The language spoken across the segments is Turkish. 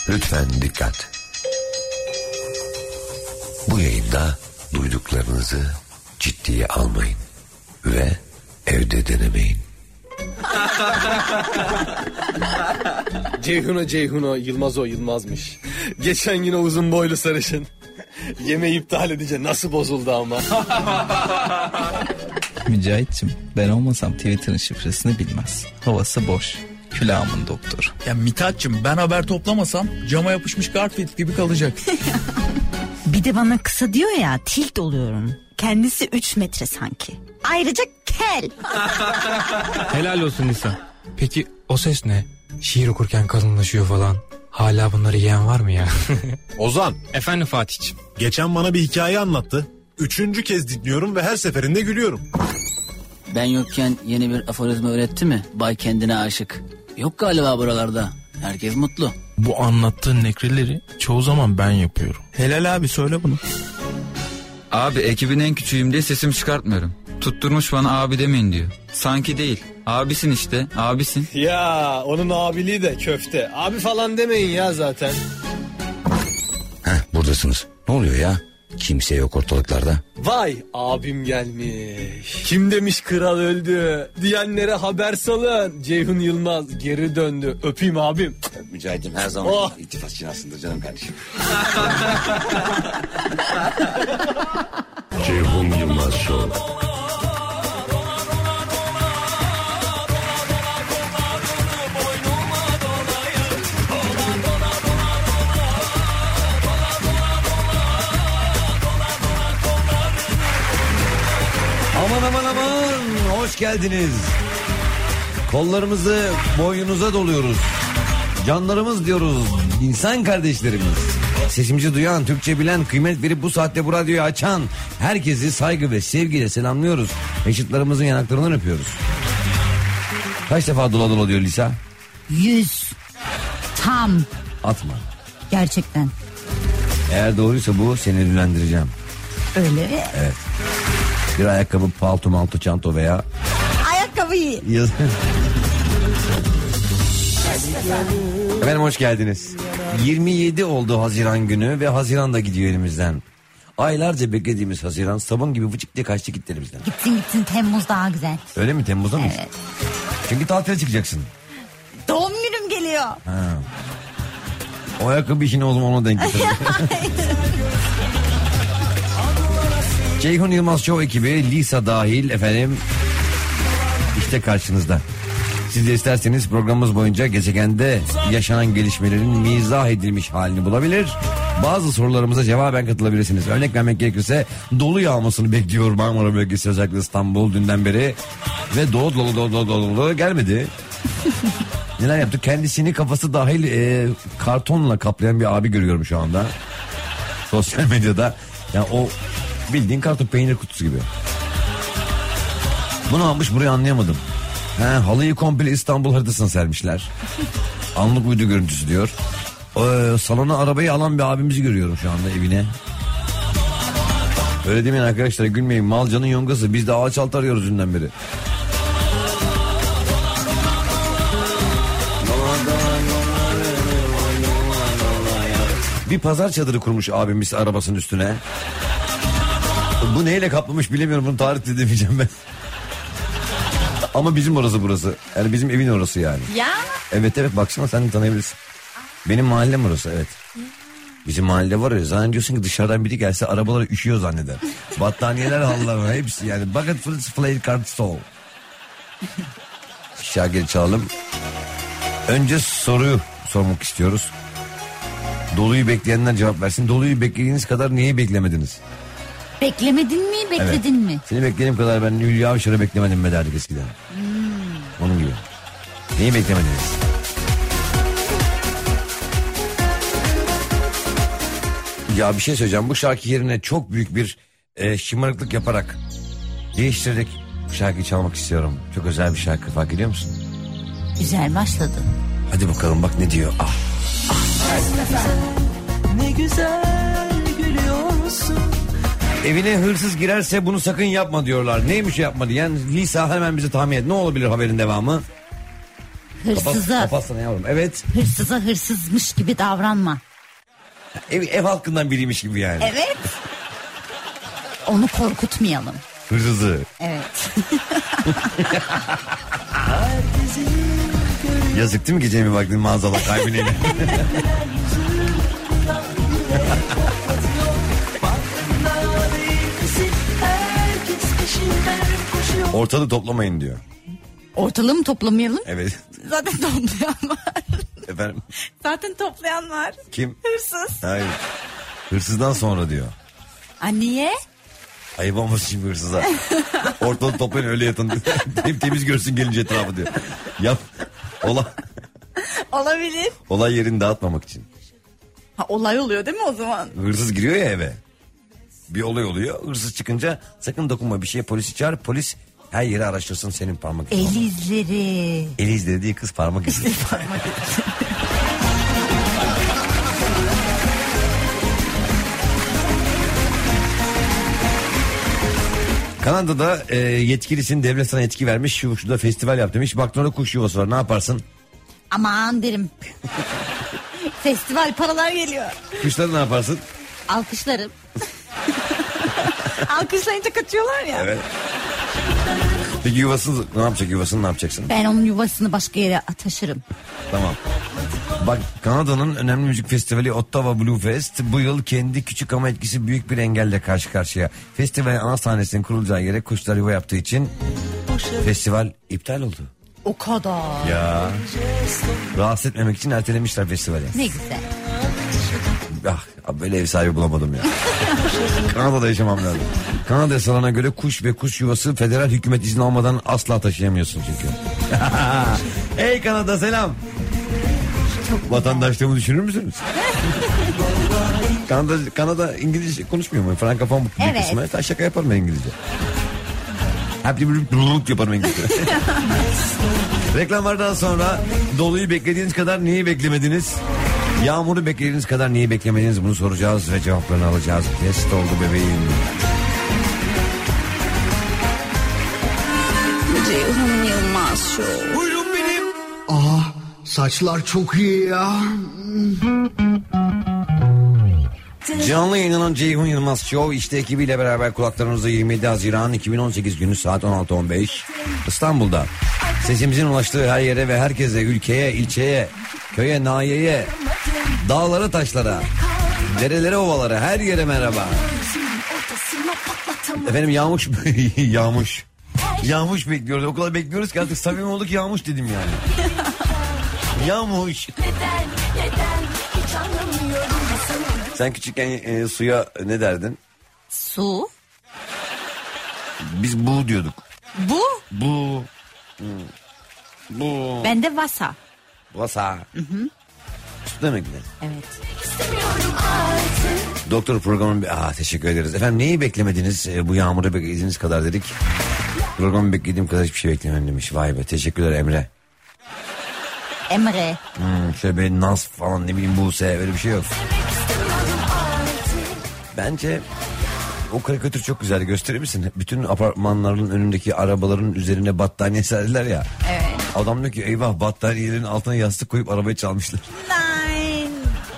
Lütfen dikkat. Bu yayında duyduklarınızı ciddiye almayın ve evde denemeyin. Ceyhun'a Yılmaz o Yılmaz'mış. Geçen gün o uzun boylu sarışın yemeği iptal edince nasıl bozuldu ama. Mücahit'cim, ben olmasam Twitter'ın şifresini bilmez. Havası boş. Külahımın doktoru. Ya Mithat'cığım, ben haber toplamasam cama yapışmış Garfield gibi kalacak. Bir de bana kısa diyor ya, tilt oluyorum. Kendisi 3 metre sanki. Ayrıca kel. Helal olsun Nisa. Peki o ses ne? Şiir okurken kalınlaşıyor falan. Hala bunları yiyen var mı ya? Ozan. Efendim Fatih'ciğim. Geçen bana bir hikaye anlattı. 3. kez dinliyorum ve her seferinde gülüyorum. Ben yokken yeni bir aforizma öğretti mi? Bay kendine aşık. Yok galiba buralarda. Herkes mutlu. Bu anlattığın nekreleri çoğu zaman ben yapıyorum. Helal abi, söyle bunu. Abi ekibin en küçüğüm diye sesimi çıkartmıyorum. Tutturmuş bana abi demeyin diyor. Sanki değil. Abisin işte, abisin. Ya onun abiliği de köfte. Abi falan demeyin ya zaten. Buradasınız. Ne oluyor ya? Kimse yok ortalıklarda. Vay abim gelmiş. Kim demiş kral öldü diyenlere haber salın. Ceyhun Yılmaz geri döndü. Öpeyim abim. Mücahit'im her zaman iltifat aslında canım kardeşim. Ceyhun Yılmaz Show. Aman hoş geldiniz. Kollarımızı boynunuza doluyoruz. Canlarımız diyoruz, insan kardeşlerimiz. Sesimizi duyan, Türkçe bilen, kıymet verip bu saatte bu radyoyu açan herkesi saygı ve sevgiyle selamlıyoruz. Eşitlerimizin yanaklarından öpüyoruz. Kaç defa dola diyor Lisa? 100. Tam. Atma. Gerçekten. Eğer doğruysa bu, seni ödüllendireceğim. Öyle mi? Evet. Bir ayakkabı, palto, manto, çanto veya... Ayakkabıyı. Efendim hoş geldiniz. 27 oldu Haziran günü ve Haziran da gidiyor elimizden. Aylarca beklediğimiz Haziran sabun gibi vıcık diye kaçtı gitti elimizden. Gitsin Temmuz daha güzel. Öyle mi, Temmuz'da mıyız? Evet. Çünkü tatile çıkacaksın. Doğum günüm geliyor. Ha. O ayakkabı işini o zaman ona denk getirelim. Ceyhun Yılmaz Show ekibi, Lisa dahil efendim, işte karşınızda. Siz de isterseniz programımız boyunca gezegende yaşanan gelişmelerin mizah edilmiş halini bulabilir. Bazı sorularımıza cevaben katılabilirsiniz. Örnek vermek gerekirse dolu yağmasını bekliyor Marmara bölgesi, özellikle İstanbul dünden beri. Ve dolu gelmedi. Neler yaptı? Kendisini kafası dahil kartonla kaplayan bir abi görüyorum şu anda. Sosyal medyada. Yani o bildiğin karton peynir kutusu gibi. Bunu almış buraya, anlayamadım. Halıyı komple İstanbul haritasına sermişler. Anlık uydu görüntüsü diyor. Salona arabayı alan bir abimizi görüyorum şu anda evine. Öyle demeyin arkadaşlar, gülmeyin. Malcanın yongası, biz de ağaç altı arıyoruz dünden beri. Bir pazar çadırı kurmuş abimiz arabasının üstüne. Bu neyle kaplamış bilemiyorum, bunu tarif edemeyeceğim ben. Ama bizim orası burası. Yani bizim evin orası yani. Ya. Evet baksana, sen de tanıyabilirsin. Benim mahallem orası, evet. Bizim mahallede var ya, zannediyorsun ki dışarıdan biri gelse arabalar üşüyor zanneder. Battaniyeler, halılar hepsi yani. Bucket flare card stall. Şarkıyı çalalım. Önce soruyu sormak istiyoruz. Doluyu bekleyenler cevap versin. Doluyu beklediğiniz kadar niye beklemediniz? Beklemedin mi, bekledin mi? Seni beklediğim kadar ben Hülya Avşar'ı beklemedim mi derdik eskiden. Onun gibi. Neyi beklemediniz? Ya bir şey söyleyeceğim. Bu şarkı yerine çok büyük bir şımarıklık yaparak değiştirerek bu şarkıyı çalmak istiyorum. Çok özel bir şarkı, fark ediyor musun? Güzel başladı. Hadi bakalım, bak ne diyor. Ne güzel gülüyorsun. Evine hırsız girerse bunu sakın yapma diyorlar. Neymiş yapma diyen? Lisa hemen bize tahmin et. Ne olabilir haberin devamı? Hırsıza. Kapatsana yavrum. Evet. Hırsıza hırsızmış gibi davranma. Ev halkından biriymiş gibi yani. Evet. Onu korkutmayalım. Hırsızı. Evet. Yazık değil mi gecenin bir vaktin maazallah kalbine? Ortalığı toplamayın diyor. Ortalığı mı toplamayalım? Evet. Zaten toplayan var. Efendim? Zaten toplayan var. Kim? Hırsız. Hayır. Hırsızdan sonra diyor. Niye? Ayıp olmasın şimdi hırsıza. Ortalığı toplayın öyle yatın. Temiz görsün gelince etrafı diyor. Yap. Olabilir. Olay yerini dağıtmamak için. Olay oluyor değil mi o zaman? Hırsız giriyor ya eve. Bir olay oluyor. Hırsız çıkınca sakın dokunma bir şeye, polisi çağır. Polis her yeri araştırsın senin parmak izin. El izleri. El izleri değil kız, parmak izleri. Parmak izleri. Kanada'da yetkilisin, devlet sana yetki vermiş. Şurada festival yap demiş. Baktın orada kuş yuvası var, ne yaparsın? Aman derim. Festival paralar geliyor. Kuşları ne yaparsın? Alkışlarım. Alkışlayınca kaçıyorlar ya. Evet. Peki yuvasını ne yapacak, yuvasını ne yapacaksın? Ben onun yuvasını başka yere taşırım. Tamam. Bak, Kanada'nın önemli müzik festivali Ottawa Blue Fest bu yıl kendi küçük ama etkisi büyük bir engelle karşı karşıya. Festivalin ana sahnesinin kurulacağı yere kuşlar yuva yaptığı için festival iptal oldu. O kadar. Ya. Rahatsız etmemek için ertelemişler festivali. Ne güzel. Böyle ev sahibi bulamadım ya. Kanada'da yaşamam lazım. Kanada yasalarına göre kuş ve kuş yuvası federal hükümet izni almadan asla taşıyamıyorsun çünkü. Hey Kanada, selam. Vatandaşlığımı düşünür müsünüz? Kanada İngilizce konuşmuyor mu? Frankofon bu evet. kısmı. Şaka yaparım ben İngilizce. Hep bir yaparım İngilizce. Reklamlardan sonra doluyu beklediğiniz kadar neyi beklemediniz? Yağmuru beklediğiniz kadar neyi beklemediniz? Bunu soracağız ve cevaplarını alacağız. Test oldu bebeğim. Ceyhun Yılmaz Show. Buyurun benim. Saçlar çok iyi ya. Canlı yayınlanan Ceyhun Yılmaz Show işte ekibiyle beraber kulaklarınızda 27 Haziran 2018 günü saat 16.15 İstanbul'da. Sesimizin ulaştığı her yere ve herkese, ülkeye, ilçeye, köye, nahiyeye, dağlara, taşlara, derelere, ovalara, her yere merhaba. Efendim Yağmuş bekliyoruz. O kadar bekliyoruz ki artık samimi olduk, Yağmuş dedim yani. Yağmuş. Sen küçükken suya ne derdin? Su. Biz bu diyorduk. Bu. Bu. Ben de vasa. Vasa. Su demek mi? Evet. Doktor programın teşekkür ederiz. Efendim neyi beklemediniz bu yağmuru beklediğiniz kadar dedik. Programı beklediğim kadar hiçbir şey beklemedim demiş. Vay be, teşekkürler Emre. Şöyle böyle Naz falan, ne bileyim Buse, öyle bir şey yok. Bence o karikatür çok güzel, gösterir misin? Bütün apartmanların önündeki arabaların üzerine battaniye serdiler ya. Evet. Adam diyor ki eyvah, battaniyelerin altına yastık koyup arabayı çalmışlar. Nein.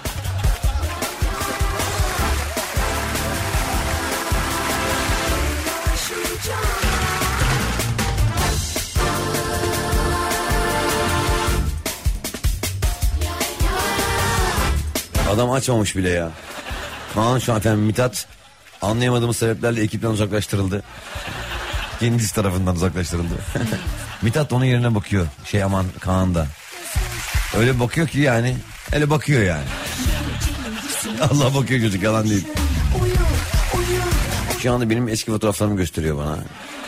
Adam açmamış bile ya. Kaan şu an efendim Mithat anlayamadığımız sebeplerle ekipten uzaklaştırıldı. Kendisi tarafından uzaklaştırıldı. Mithat onun yerine bakıyor. Kaan da. Öyle bakıyor ki yani. Öyle bakıyor yani. Allah bakıyor, çocuk yalan değil. Şu anda benim eski fotoğraflarımı gösteriyor bana.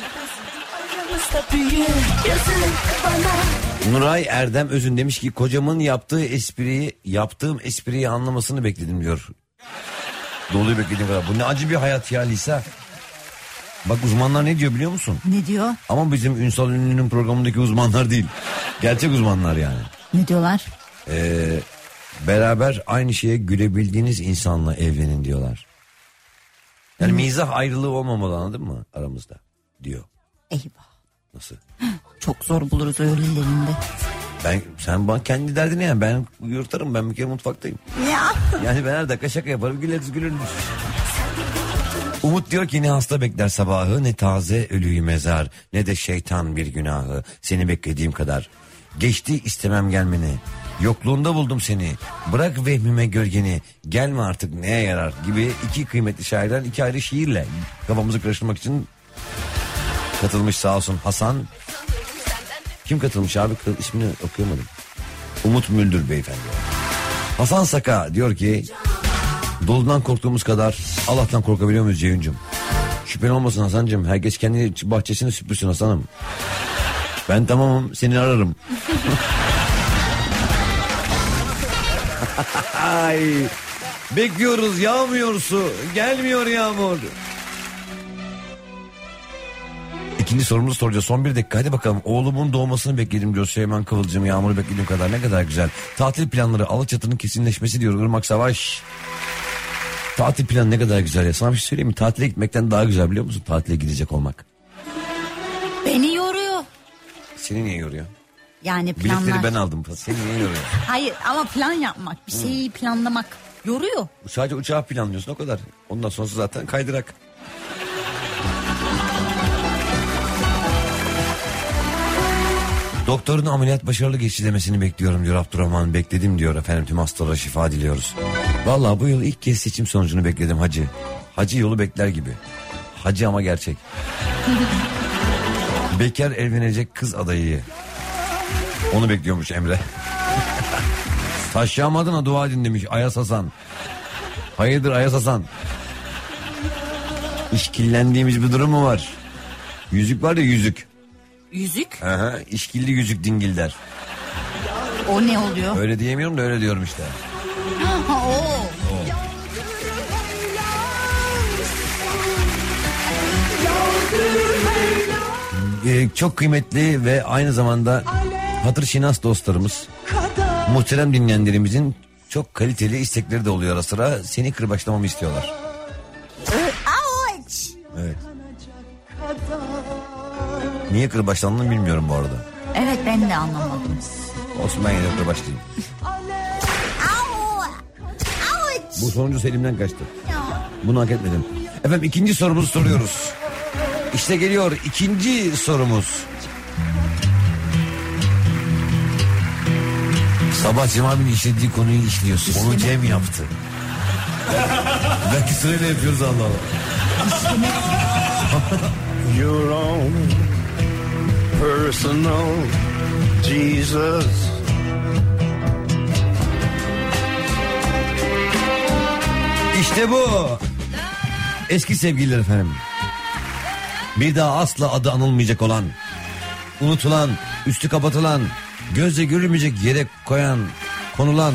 Nuray Erdem Özün demiş ki kocamın yaptığım espriyi anlamasını bekledim diyor. Doluyu beklediğim kadar. Bu ne acı bir hayat ya Lisa. Bak uzmanlar ne diyor biliyor musun? Ne diyor? Ama bizim Ünsal Ünlü'nün programındaki uzmanlar değil. Gerçek uzmanlar yani. Ne diyorlar? Beraber aynı şeye gülebildiğiniz insanla evlenin diyorlar. Yani mizah ayrılığı olmamalı, anladın mı aramızda diyor. Eyvah. Nasıl? Çok zor buluruz öylelerinde. Sen bana kendi derdini yani, ben yurtarım, ben bir kere mutfaktayım. Ya. Yani ben her dakika şaka yaparım, güleriz. Umut diyor ki ne hasta bekler sabahı, ne taze ölüyü mezar, ne de şeytan bir günahı. Seni beklediğim kadar. Geçti istemem gelmeni. Yokluğunda buldum seni. Bırak vehmime gölgeni. Gelme artık neye yarar gibi iki kıymetli şairden iki ayrı şiirle kafamızı karıştırmak için katılmış sağ olsun Hasan. Kim katılmış abi? İsmini okuyamadım. Umut Müldür beyefendi. Hasan Saka diyor ki doludan korktuğumuz kadar Allah'tan korkabiliyor muyuz Ceyhun'cum? Şüphen olmasın Hasan'cım. Herkes kendi bahçesini süpürsün Hasan'ım. Ben tamamım, seni ararım. Ay, bekliyoruz, yağmıyor su, gelmiyor yağmur. İkinci sorumuzu soracağız. Son bir dakika, hadi bakalım. Oğlumun doğmasını bekledim diyor Süleyman Kıvılcım. Yağmuru beklediğim kadar, ne kadar güzel. Tatil planları, Alaçatı'nın kesinleşmesi diyor Irmak Savaş. Tatil planı ne kadar güzel ya. Sana bir şey söyleyeyim mi? Tatile gitmekten daha güzel, biliyor musun? Tatile gidecek olmak. Beni yoruyor. Seni niye yoruyor? Yani planlar. Biletleri ben aldım. Seni niye yoruyor? Hayır ama plan yapmak, bir şeyi planlamak yoruyor. Sadece uçağı planlıyorsun, o kadar. Ondan sonrası zaten kaydırak. Doktorun ameliyat başarılı geçti demesini bekliyorum diyor Abdurrahman. Bekledim diyor efendim, tüm hastalara şifa diliyoruz. Vallahi bu yıl ilk kez seçim sonucunu bekledim hacı. Hacı yolu bekler gibi. Hacı ama gerçek. Bekar evlenecek kız adayı. Onu bekliyormuş Emre. Taş yağmadığına dua edin demiş Ayas Hasan. Hayırdır Ayas Hasan? İşkillendiğimiz bir durum mu var? Yüzük var ya, yüzük. Yüzük? Aha, işkilli yüzük dingilder. O ne oluyor? Öyle diyemiyorum da öyle diyorum işte. O. Çok kıymetli ve aynı zamanda hatırşinas dostlarımız, muhterem dinleyenlerimizin çok kaliteli istekleri de oluyor ara sıra. Seni kırbaçlamamı istiyorlar. Evet. Niye kırbaçlandığını bilmiyorum bu arada. Evet, ben de anlamadım. Olsun, ben yine kırbaçlayayım. Bu sonuncusu elimden kaçtı. Bunu hak etmedim. Efendim ikinci sorumuzu soruyoruz. İşte geliyor ikinci sorumuz. Sabah Cem abinin işlediği konuyu işliyorsun. Onu Cem yaptı. Belki sırayla yapıyoruz, Allah Allah. Your own personal Jesus. İşte bu. Eski sevgililer efendim. Bir daha asla adı anılmayacak olan, unutulan, üstü kapatılan, gözle görülmeyecek yere konulan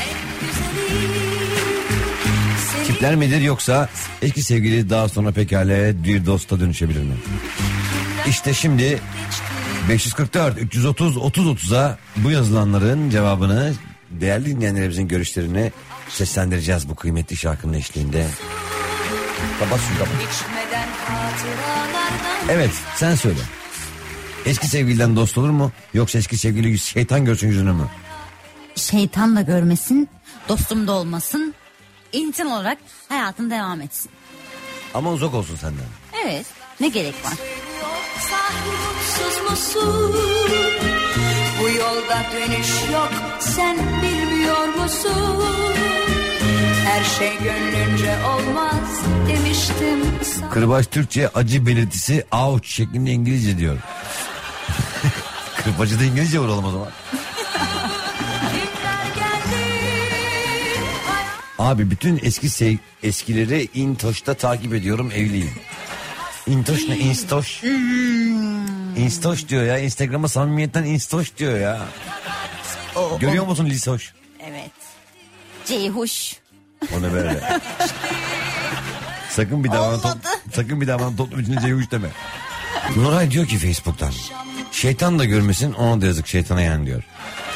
tipler midir, yoksa eski sevgili daha sonra pekala bir dosta dönüşebilir mi? İşte şimdi 544 330 30 30'a bu yazılanların cevabını, değerli dinleyenlerimizin görüşlerini seslendireceğiz bu kıymetli şarkının eşliğinde. Kapat şunu, kapat. Evet, sen söyle. Eski sevgiliden dost olur mu, yoksa eski sevgili şeytan görsün yüzünü mü? Şeytan da görmesin, dostum da olmasın, intim olarak hayatım devam etsin. Ama uzak olsun senden. Evet, ne gerek var? Mutsuz musun? Bu yolda dönüş yok, sen bilmiyor musun? Her şey gönlünce olmaz demiştim sana. Kırbaç Türkçe acı belirtisi ouch şeklinde İngilizce diyor. Kırbacı da İngilizce vuralım o zaman. Abi bütün eskileri İntoş'ta takip ediyorum, evliyim. İntoş ne? İnstoş. İnstoş diyor ya. Instagram'a samimiyetten İnstoş diyor ya. Görüyor musun Lisoş? Evet. Ceyhuş. O ne böyle? Sakın bir daha bana toplum içinde Ceyhuş deme. Nuray diyor ki Facebook'tan, şeytan da görmesin, ona da yazık şeytana yani diyor.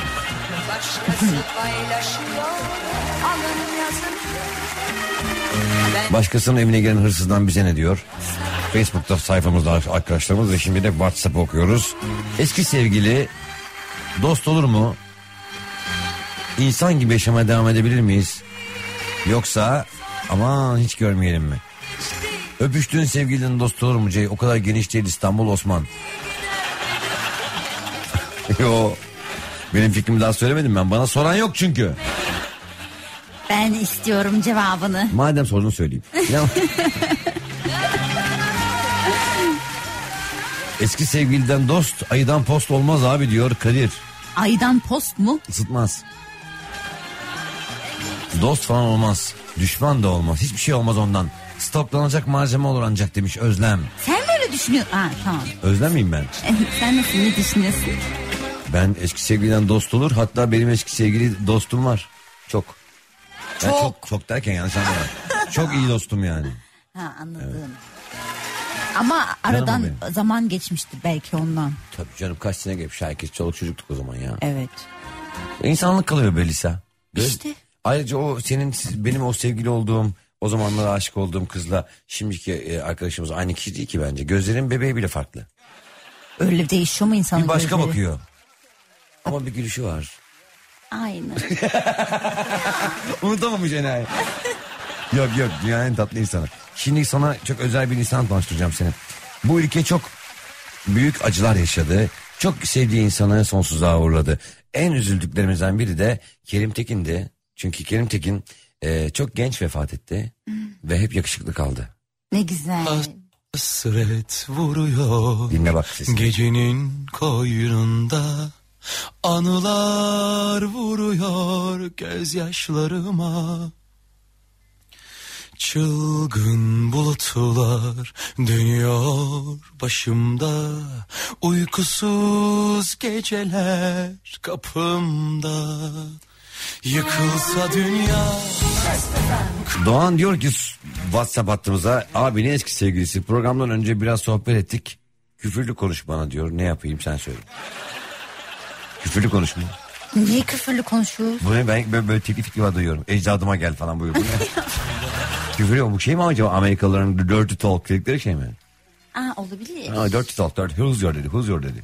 Başkasının evine gelen hırsızdan bize ne diyor? Facebook'ta sayfamızda arkadaşlarımız ve şimdi de WhatsApp okuyoruz. Eski sevgili dost olur mu? İnsan gibi yaşamaya devam edebilir miyiz? Yoksa aman hiç görmeyelim mi? Öpüştüğün sevgilinin dostu olur mu Cey? O kadar geniş değil İstanbul Osman. Yo, benim fikrimi daha söylemedim ben. Bana soran yok çünkü. Ben istiyorum cevabını. Madem sordun söyleyeyim. Eski sevgiliden dost, ayıdan post olmaz abi diyor Kadir. Aydan post mu? Isıtmaz. Dost falan olmaz. Düşman da olmaz. Hiçbir şey olmaz ondan. Stoklanacak malzeme olur ancak demiş Özlem. Sen böyle düşünüyorsun. Tamam. Özlem miyim ben? Sen nasıl, ne düşünüyorsun? Ben eski sevgiliden dost olur. Hatta benim eski sevgili dostum var. Çok. Yani çok derken yanlış anlama. Çok iyi dostum yani. Ha, anladım. Evet. Ama aradan zaman geçmişti belki ondan. Tabii canım, kaç sene geçmiş, herkes çoluk çocuktuk o zaman ya. Evet. İnsanlık kalıyor be Lisa. İşte. Ayrıca benim o sevgili olduğum, o zamanlara aşık olduğum kızla şimdiki arkadaşımız aynı kişi değil ki bence. Gözlerin bebeği bile farklı. Öyle değişiyor mu insanın bir başka gözleri? Bakıyor. Ama bir gülüşü var. Aynı. Unutamamış enayi. Yok dünyanın en tatlı insanı. Şimdi sana çok özel bir insan tanıştıracağım seni. Bu ülke çok büyük acılar yaşadı. Çok sevdiği insanı sonsuzluğa uğurladı. En üzüldüklerimizden biri de Kerim Tekin'di. Çünkü Kerim Tekin çok genç vefat etti. Ve hep yakışıklı kaldı. Ne güzel. Hasret vuruyor. Dinle bak sesini. Gecenin koynunda anılar vuruyor gözyaşlarıma. Çılgın bulutlar dönüyor başımda. Uykusuz geceler kapımda. Yıkılsa dünya. Doğan diyor ki WhatsApp hattımıza, abi ne eski sevgilisi, programdan önce biraz sohbet ettik. Küfürlü konuş bana diyor. Ne yapayım sen söyle. Küfürlü konuşma. Niye küfürlü konuşuyoruz? Bu ne, ben böyle teklif gibi duyuyorum. Ecdadıma gel falan buyur. Küfürlü bu şey mi acaba, Amerikalıların dirty talk dedikleri şey mi? Olabilir. Dirty talk, who's your dedi.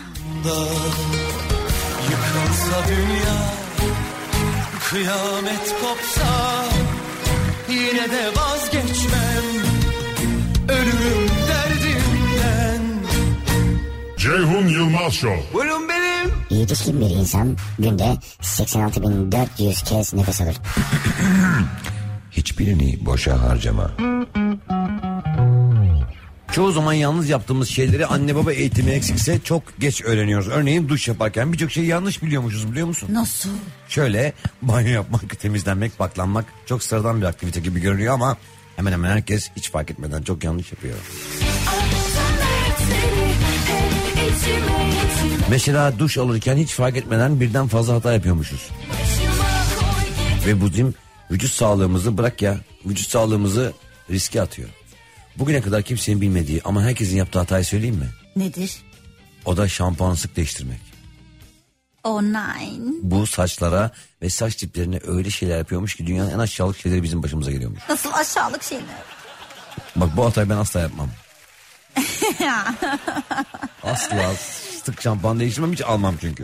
Yıkılsa dünya, kıyamet kopsa, yine de vazgeçmem, ölürüm derdimden. Ceyhun Yılmaz Show. Buyurun benim. Yetişkin bir insan günde 86.400 kez nefes alır. Hiçbirini boşa harcama. Çoğu zaman yalnız yaptığımız şeyleri anne baba eğitimi eksikse çok geç öğreniyoruz. Örneğin duş yaparken birçok şeyi yanlış biliyormuşuz, biliyor musun? Nasıl? Şöyle, banyo yapmak, temizlenmek, baklanmak çok sıradan bir aktivite gibi görünüyor ama hemen hemen herkes hiç fark etmeden çok yanlış yapıyor. Mesela duş alırken hiç fark etmeden birden fazla hata yapıyormuşuz. Ve bu bizim vücut sağlığımızı, bırak ya, vücut sağlığımızı riske atıyor. Bugüne kadar kimsenin bilmediği ama herkesin yaptığı hatayı söyleyeyim mi? Nedir? O da şampuan sık değiştirmek. Oh nine. Bu saçlara ve saç diplerine öyle şeyler yapıyormuş ki dünyanın en aşağılık şeyleri bizim başımıza geliyormuş. Nasıl aşağılık şeyler? Bak bu hatayı ben asla yapmam. Asla sık şampuan değiştirmem, hiç almam çünkü.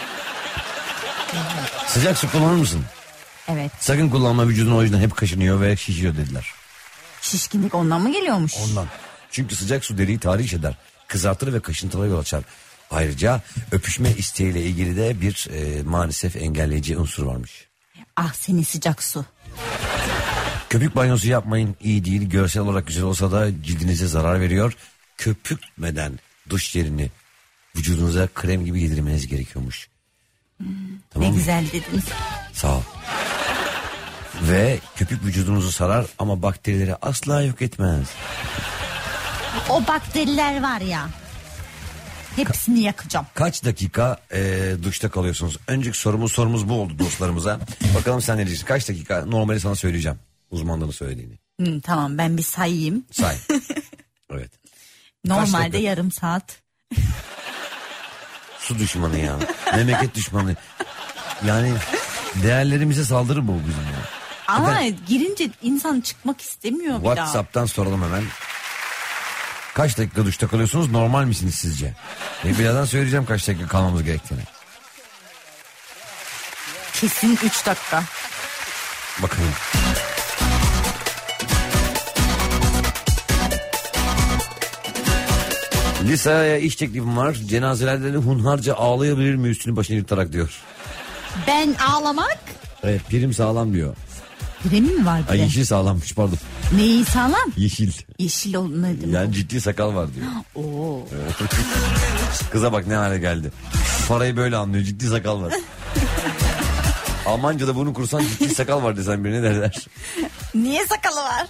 Sıcak su kullanır mısın? Evet. Sakın kullanma, vücudun o yüzden hep kaşınıyor ve şişiyor dediler. Şişkinlik ondan mı geliyormuş? Ondan. Çünkü sıcak su deriyi tahriş eder. Kızartır ve kaşıntılara yol açar. Ayrıca öpüşme isteğiyle ilgili de bir maalesef engelleyici unsur varmış. Ah seni sıcak su. Köpük banyosu yapmayın, iyi değil. Görsel olarak güzel olsa da cildinize zarar veriyor. Köpükmeden duş jelini vücudunuza krem gibi yedirmeniz gerekiyormuş. Tamam ne mı? güzel dediniz. Sağ ol. Ve köpük vücudunuzu sarar ama bakterileri asla yok etmez. O bakteriler var ya, hepsini yakacağım. Kaç dakika duşta kalıyorsunuz? Önceki sorumuz bu oldu dostlarımıza. Bakalım sen ne diyeceksin? Kaç dakika? Normali sana söyleyeceğim. Uzmanlığını söylediğini. Tamam, ben bir sayayım. Say. Evet. Normalde yarım saat. Su düşmanı ya. Memleket düşmanı. Yani değerlerimize saldırı bu bizim ya. Ama girince insan çıkmak istemiyor bir daha. WhatsApp'tan soralım hemen. Kaç dakika duşta kalıyorsunuz? Normal misiniz sizce? Birazdan söyleyeceğim kaç dakika kalmamız gerektiğini. Kesin 3 dakika. Bakalım. Lisa'ya iş teklifim var. Cenazelerde de hunharca ağlayabilir mi üstünü başını yırtarak diyor. Ben ağlamak? Evet, prim sağlam diyor. Prim mi var? Ay, yeşil sağlammış, pardon. Neyi sağlam? Yeşil. Yeşil oldu ne demek? Yani ciddi sakal var diyor. Oo. Evet. Kıza bak ne hale geldi. Parayı böyle anlıyor, ciddi sakal var. Almanca'da bunu kursan ciddi sakal var desen birine derler. Niye sakalı var?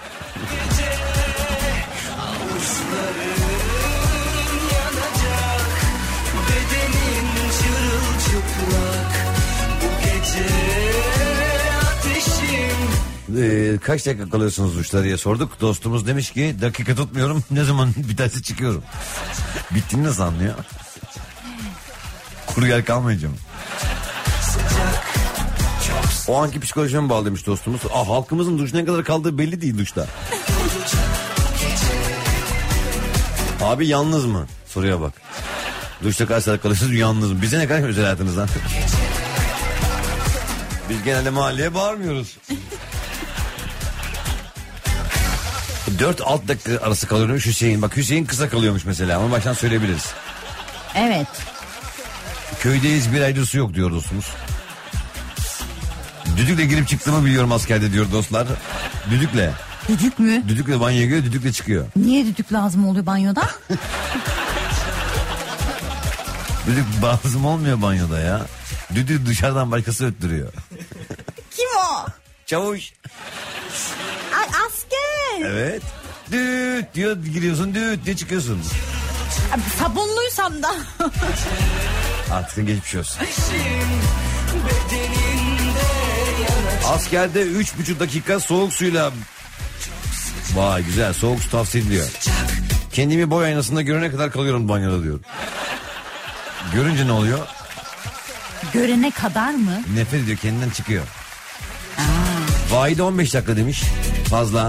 Kaç dakika kalıyorsunuz duşta diye sorduk. Dostumuz demiş ki dakika tutmuyorum, ne zaman biterse çıkıyorum. Bittiğini nasıl anlıyor? Kuru yer kalmayacağım. O anki psikolojime bağlı demiş dostumuz. Halkımızın duş ne kadar kaldığı belli değil duşta. Abi yalnız mı? Soruya bak. Duşta kaç saat kalıyorsunuz, yalnız mı? Bize ne kadar özel hayatınızdan? Biz genelde mahalleye bağırmıyoruz. 4-6 dakika arası kalıyormuş Hüseyin. Bak Hüseyin kısa kalıyormuş mesela. Onu baştan söyleyebiliriz. Evet. Köydeyiz, bir aydır su yok diyor dostumuz. Düdükle girip çıktığımı biliyorum askerde diyor dostlar. Düdükle. Düdük mü? Düdükle banyoya giriyor, düdükle çıkıyor. Niye düdük lazım oluyor banyoda? Düdük lazım olmuyor banyoda ya. Düdük dışarıdan başkası öttürüyor. Kim o? Çavuş. Ay asker. Evet. Düt diyor, giriyorsun, düt diye çıkıyorsun. Abi, sabunluysam da. Artık geçmiş olsun. Askerde 3,5 dakika soğuk suyla. Vay güzel, soğuk su tavsiye ediliyor. Kendimi boy aynasında görene kadar kalıyorum banyoda diyor. Görünce ne oluyor? Görene kadar mı? Nefret ediyor, kendinden çıkıyor. Vahide 15 dakika demiş. Fazla.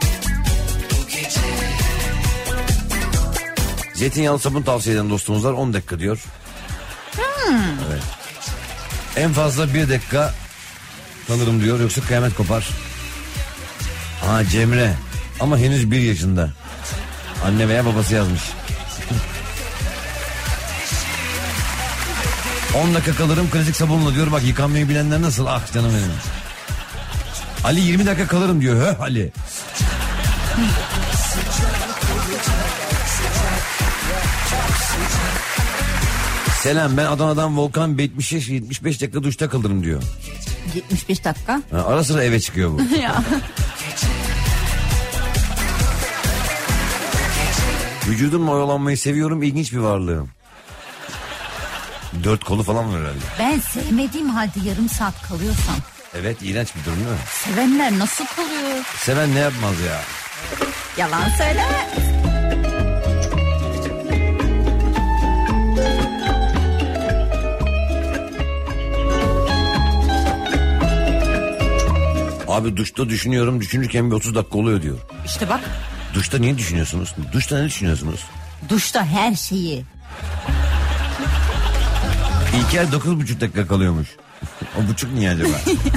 Zeytinyağlı sabun tavsiye eden dostumuz var, 10 dakika diyor. Evet. En fazla 1 dakika kalırım diyor, yoksa kıyamet kopar. Cemre ama henüz 1 yaşında. Anne veya babası yazmış. 10 dakika kalırım klasik sabunla diyor. Bak yıkanmayı bilenler nasıl? Ah canım benim. Ali 20 dakika kalırım diyor. Höh Ali. Selam, ben Adana'dan Volkan 75 dakika duşta kalırım diyor. 75 dakika. Ara sıra eve çıkıyor bu. Ya. Vücudumla oyalanmayı seviyorum, ilginç bir varlığım. 4 kolu falan var herhalde. Ben sevmediğim halde yarım saat kalıyorsam. Evet, iğrenç bir durum değil mi? Sevenler nasıl kalıyor? Seven ne yapmaz ya? Yalan söyleme. Abi duşta düşünüyorum, düşünürken bir 30 dakika oluyor diyor. İşte bak. Duşta niye düşünüyorsunuz? Duşta ne düşünüyorsunuz? Duşta her şeyi. İlker 9,5 dakika kalıyormuş. O buçuk niye acaba?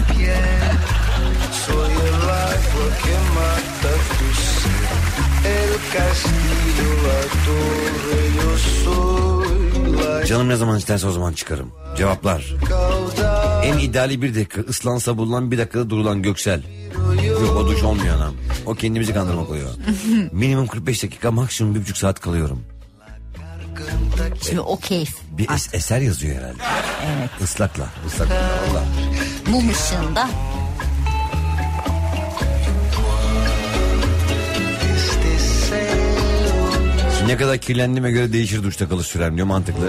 Canım ne zaman isterse o zaman çıkarım. Cevaplar. En ideali 1 dakika. Islansa bulunan 1 dakikada durulan Göksel. Yok o duş olmuyor anam. O kendimizi kandırmak oluyor. Minimum 45 dakika, maksimum 1,5 saat kalıyorum. Şimdi o keyif. Bir eser yazıyor herhalde. Evet. Islakla. Valla. Mum ışığında. Ne kadar kirlendiğime göre değişir duşta kalış sürem diyor, mantıklı.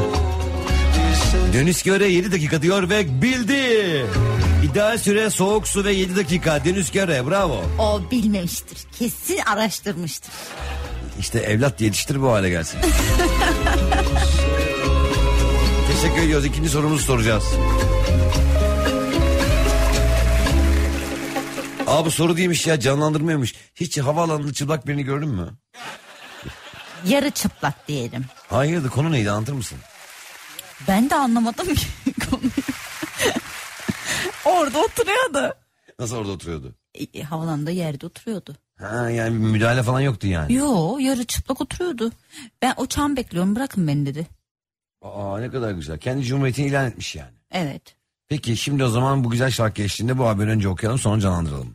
Deniz Göre 7 dakika diyor ve bildi. İdeal süre soğuk su ve 7 dakika. Deniz Göre bravo. O bilmemiştir. Kesin araştırmıştır. İşte evlat yetiştir bu hale gelsin. Teşekkür ediyoruz. 2. sorumuzu soracağız. Abi soru değilmiş ya, canlandırmıyormuş. Hiç havaalanında çıplak birini gördün mü? Yarı çıplak diyelim. Hayırdır, konu neydi, anlatır mısın? Ben de anlamadım ki konuyu. orada oturuyordu. Nasıl orada oturuyordu? Havalanda yerde oturuyordu. Ha, yani müdahale falan yoktu yani. Yo, yarı çıplak oturuyordu. Ben uçağımı bekliyorum, bırakın beni dedi. Aa, ne kadar güzel. Kendi cumhuriyetini ilan etmiş yani. Evet. Peki şimdi o zaman bu güzel şarkı eşliğinde bu haberi önce okuyalım, sonra canlandıralım.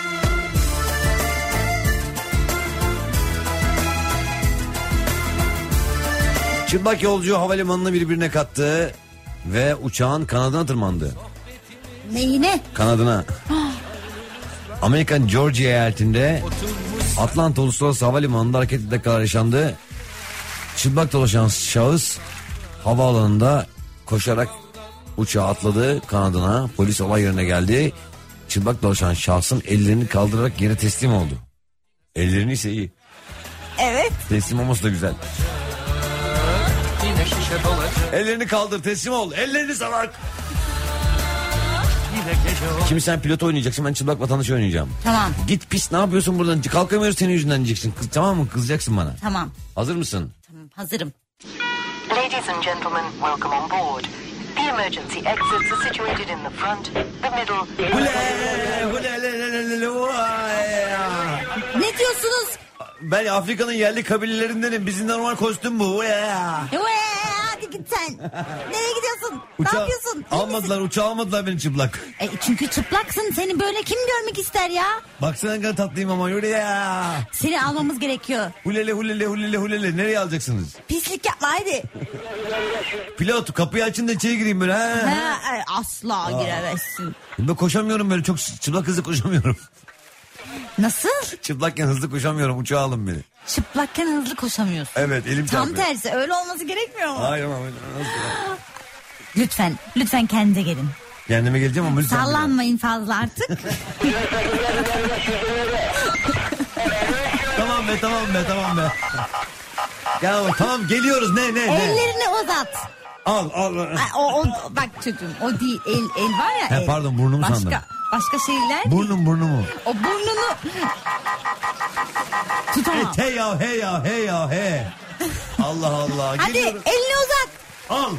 Çıplak yolcu havalimanını birbirine kattı ve uçağın kanadına tırmandı. Neyine? Kanadına. Amerikan Georgia eyaletinde Atlanta Uluslararası Havalimanı'nda hareketli dakikalar yaşandı. Çıplak dolaşan şahıs havaalanında koşarak uçağa atladı kanadına. Polis olay yerine geldi. Çıplak dolaşan şahsın ellerini kaldırarak yere teslim oldu. Ellerini ise iyi. Evet. Teslim olması da güzel. Ellerini kaldır, teslim ol. Ellerini salak. Şimdi sen pilot oynayacaksın, ben çıplak vatandaş oynayacağım. Tamam. Git pis, ne yapıyorsun buradan? Kalkamıyoruz senin yüzünden diyeceksin. Tamam mı? Kızacaksın bana. Tamam. Hazır mısın? Tamam, hazırım. Ladies and gentlemen, welcome on board. The emergency exits are situated in the front, the middle... Ne diyorsunuz? Ben Afrika'nın yerli kabilelerindenim. Bizim normal kostüm bu. Hadi git sen. Nereye gidiyorsun? Ne yapıyorsun? Almadılar, uçağı almadılar beni çıplak. Çünkü çıplaksın. Seni böyle kim görmek ister ya? Baksana ne kadar tatlıyım ama. Seni almamız gerekiyor. Hulele. Nereye alacaksınız? Pislik yapma hadi. Pilot, kapıyı açın da içeri gireyim böyle. Asla giremezsin. Ben koşamıyorum böyle, çok çıplak hızlı koşamıyorum. Nasıl? Çıplakken hızlı koşamıyorum, uçağa alın beni. Çıplakken hızlı koşamıyorsun. Evet, elim çarpıyor. Tam tersi, öyle olması gerekmiyor mu? Hayır ama Lütfen kendinize gelin. Kendime geleceğim ama lütfen. Sallanmayın fazla artık. Tamam be. Ya tamam, geliyoruz, ne? Ellerini uzat. Al. O bak çocuğum, o değil, el var ya. He, pardon, burnumu sandım. Başka şeyler. Burnu mu? O burnunu tutamam. Hey ya. Allah. Hadi geliyoruz. elini uzat. Al.